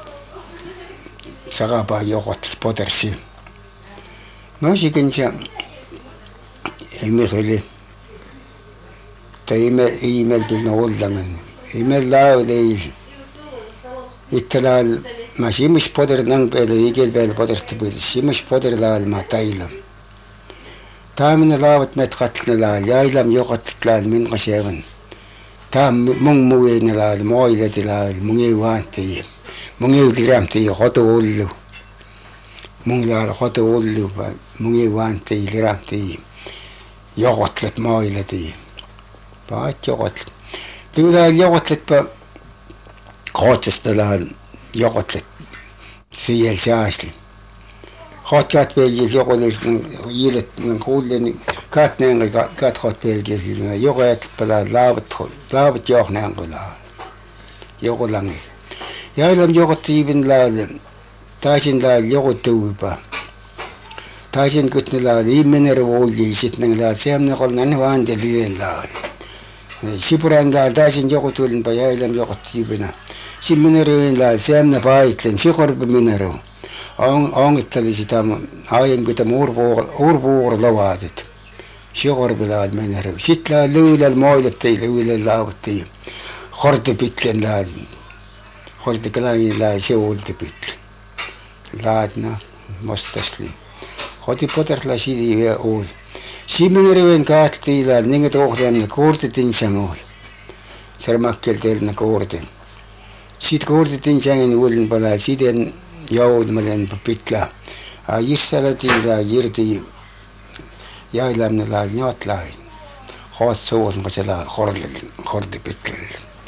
Sagapaa joqot potersi. No sikin se imehile. Ta imel pilna ollamen. Imel laavleil. Itta laal ma simus poder nang peale igel peale poderti piilis. Simus poder laal ma tailam. Taamina laavat met qatlna laal, jailam joqatit laal min qasheegan. Taam mung muweena laal, moilati laal, mungi waanti, mungi liramti, qoto ullu. Mung laal qoto ullu, mungi waanti, liramti, joqatlat moilati. Paat joqatlat. Liu laal joqatlat pa qootista laal, joqatlat siyel saasli. Hotkat belgesi yok olur, yilet, kuullen, kat hot belgesi, yok et pala, labet yok nangula, yok olanı. Yaylam yok tibin lalı, taasin la jogutuupa taasin kutnila imenere wouli sitnang la semna kolnan waande lien la sipuranda taasin jogutulin pa yailam jogutibina simenere la semna paitlen sikorbe minero ongittali sitä aiemmin kun tämä urpuur lavaatit sikorbe la minero sit la luulal moiletti luulal laavatti horte pitlen la horte kalani la seulte pitlen laadna mostasli hoti poterla sidi ja ol simeneriven kaatti la ninget ohlemne koortetin samol sermakkeltelne koorten sit koortetin sangen ulin pala siden joudmalen pitla a jissalati la jirti jailamne la njotlain hot soon masala horde pitlel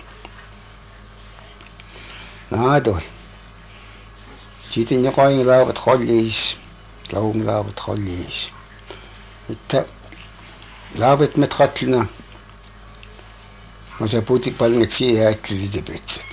naado sitten jokainen laavat hollis laung laavat hollis että laavat met katlina masa puti palnget si ätli debet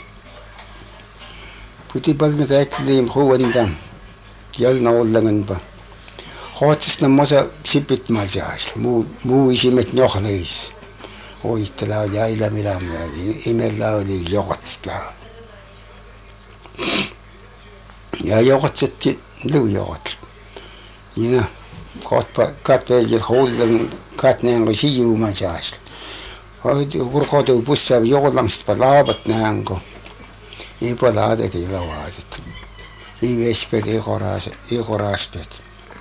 puti palnget ätli mhuwanda jalna ollanganpa hootsna masa sipit maljaas muu isimet nohleis oittala jaila milamla imella oli joqatla ja joqatset lu joqat ina katpejil holden katneengo sijuuma jaas urqodu bussa joqlamst palaabat näängo ei palaadet ei lavaadet ei vespet ei qoraspet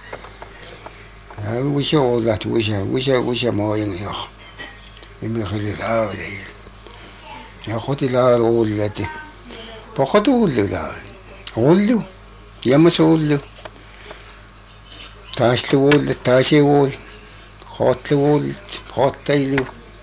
وشو ولات وشا موين يا إمي خلي الأولي يا خدي لا ولتي بخدو ولو لا ولو يا مس ولو تاش ول تاشي ول خاط ول خاطيلو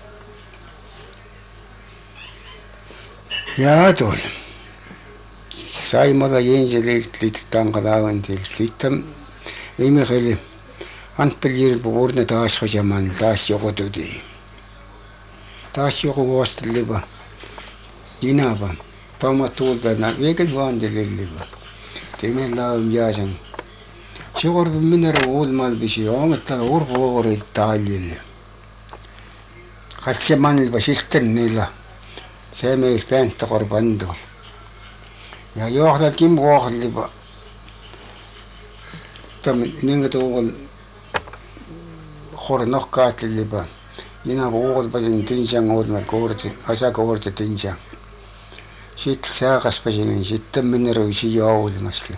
يا دول ساي مرة ينزل لتتانقلاون تلتم إمي خلي أنت بلير بورنا تاش خجمان تاش يقطو دي تاش يقو وسط اللبا جنابا توما طول دنا ويكن وان دي اللبا تيمين لا مجازن شغر بمنر وول مال بشي يوم التغور بغور التعليل خد شمان البشيل تنيلا سامي يسبان تقربان دول يا يوخد كيم واخد لبا تم نينغتو خور nog kaart liba ina bool baden tinjang od mal koorte asa koorte tinjang sit saagas baden sit minero si jaul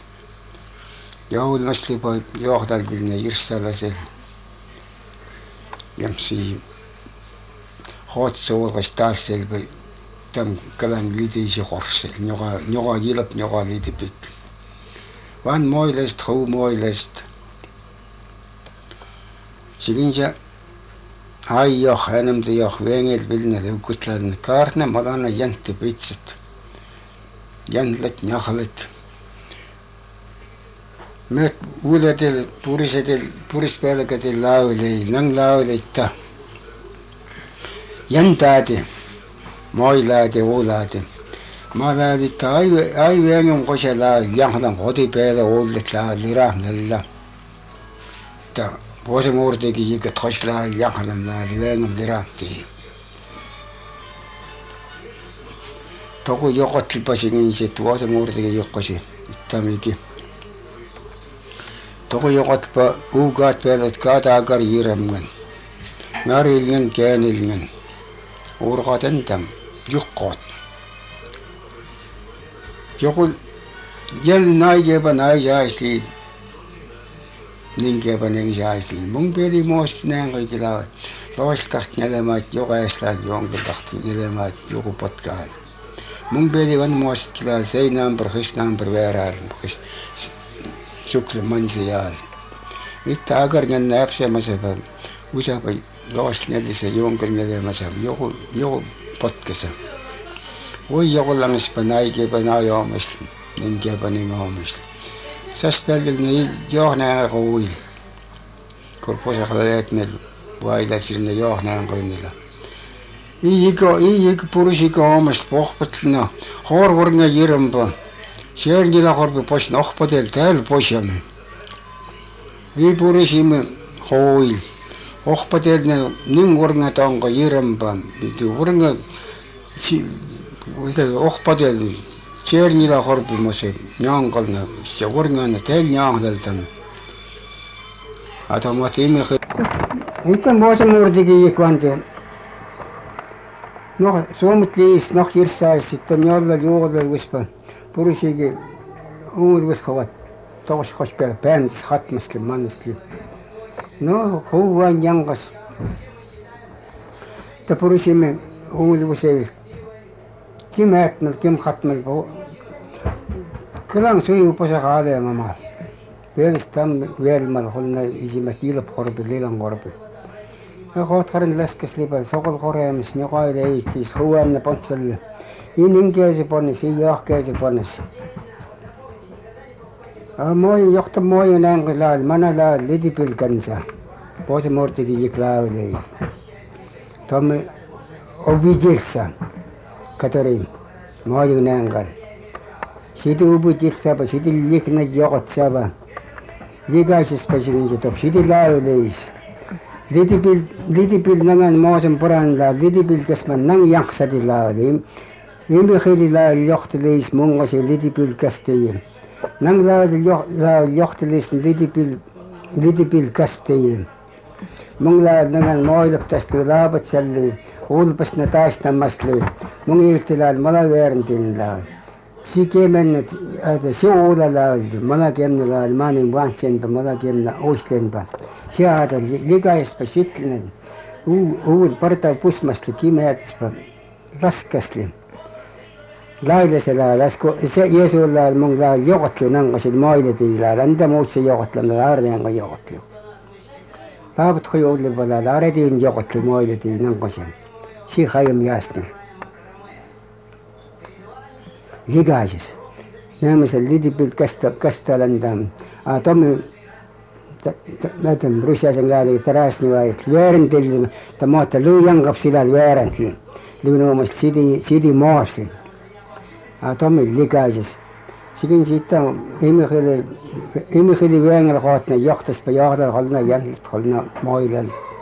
masli ba joogdal bilne irsala se yamsi hot sool gastal sel ba tam kalan lidi si khorsel nyoga yilap nyoga lidi bit wan moilest ho moilest سيجينجا هاي يخ أنا متى يخ وينيل بلنا لو قلت لنا كارنا مرانا ينت بيتست ينلت نخلت مت ولد بوريس بالك اللاولي نن لاولي تا ينتاتي مويلاتي ولاتي ما لادي تا أي وينهم قش لا ينخدم خدي بيلا ولت لا لراحنا لله تا واسه مورته كي تخشلا يخلم لا لين دراتي توكو يقت الباشين شت واسه مورته كي يقشي تاميكي توكو يقت با اوغات بلد كاتا غار يرمن ناري لين كان لين ورقات انتم يقت يقول جل نايجه بناي جايسلي ninge banen jaisli mung peli most nang ikila los taht nelemat jogaisla jong taht nelemat jogu potkaan mung peli van most kila sei number his number veral his sukle manzial itta agar ngan napse masaba usa ba los nelise jong nelemat jogu potkasa oi jogu langs banai ge banai omis ninge banen omis سأستبدل جوهنا قوي كربوش خلات مل وايد سيرنا جوهنا قوي لا يجيك بروشي كومش بوخ بتلنا خور ورنا يرمبا Sernila korpi pois nohpotel täällä poisjami. Ei purisimme hoil. Ohpatel ne niin urga tonko jirempan. Itu urga ohpatel Sernila korpi mose nyankalna. Se urga täällä nyankaltan. Atomat ime. Itän vuosimurtikin ikvante. No suomut liis noh jirsais sitten jolla juoda vispa. Purisikin uudviskovat tos kospel pändis hatmasli mannisli. No huvan jangas. Ta purisimme uudvisel kimätmel kim hatmel. Kelang suju posa kaale mama. Velistam velmal holna isimat ilap korbi lilang korbi. Ja kohtarin läskäs lipa sokol koreamis njokaile eikis huanne potselle. Ininkeesi ponnis, jahkeesi ponnis. Moi johta moi näin laal, mana laal lidipilkansa. Posi mortigi jiklaavlei. Tommi obijirsa, katorin, moi näin. Sidi ubijirsa, sidi likna jokotsaba. Ligaisis pasigin se top, sidi laavleis. Lidipil nangan moosen poranda, lidipil kesman nang jaksadi laavleim. Viime khililla johteliis mungasi lidipil kästejä. Nang laad johteliis lidipil kästejä. Mung laad nangan moilaptastu laabat salli, ulpas na taastamasli. Mung iltilaad mala veerentin laad. Sikemennet suula laad, mala kemne laad, maanin vaantsenpa, mala kemne oislenpa. Siada ligaispa sitlinen. Uud parta pusmasli kimeätspa, laskasli. Laile se laal, se Jeesus laal mun laal jokotlu nangasid maileti laal, anda muutse jokotlu, laarneanga jokotlu. Laabat hoiulli pala, laaretiin jokotlu maileti nangasid. Si haim jasni. Ligaisis. Näemme lidipilт kasta landam. Tommi näytän rusjaisen laali tarasni vai väärenteli, ta maata luujangab sillä väärenteli. Luunoomast sidi maasli. Tommi ligaisis. Sikin siitä imikili väengel kaatna johtaspa jahdal halna jällit halna mailal.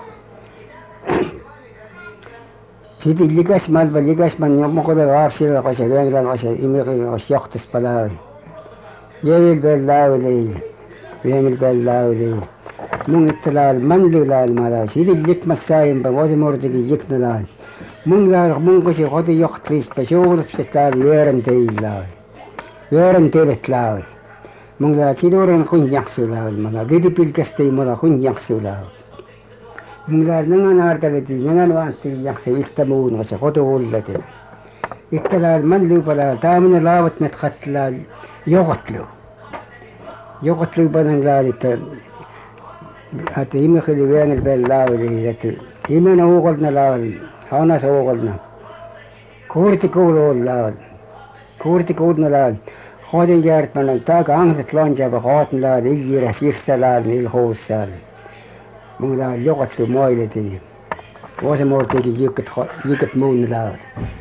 Sidi ligasman jommokolle vaapsilla kase väengel kase imikili kas johtaspa laal. Jävil peal laulei, väengel peal laulei. Mun itte laal manlu laal mala, sidi likmas saimpa vosimurdigi jikna laal. Mun laal mun kasi kodi johtliispa suurupset laal väärentei laal. Väärenteilet laal. Mun laal siduren kunjaksu laal mala, lidipilkästei mala kunjaksu laal. Mun laal nangan aartaleti, nangan vaantti jakse ilta muun kase kodu hullati. Itte laal manlu pala, taamine laavat met khat laal jokotlu. Jokotlu panan laal itte että imekili väengel peal lauli, että imene uugolna laul, anas uugolna. Kuurti kuulu laul, kuurti kuulna laul. Hoodin kärtmänä, taaka angset lonjaba, hootin laul, igira sirsa laul, niil huus laul. Mun laul jokotlu moileti. Vuosimurtikin jikat muun laul.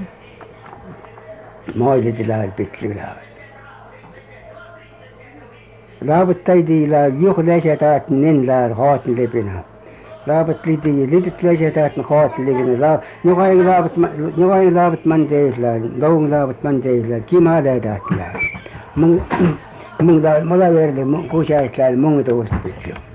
Moileti laul, pitli laul. Laabat taidi la juhläisiä taat nen laal haatin lepinä. Laabat lidit läisiä taat haatin lepinä. Jokainen laabat manteis laal, loung laabat manteis laal, kima läitaat laal. Mun laal, mulla verli, kuusais laal, mungi tuulta pitlu.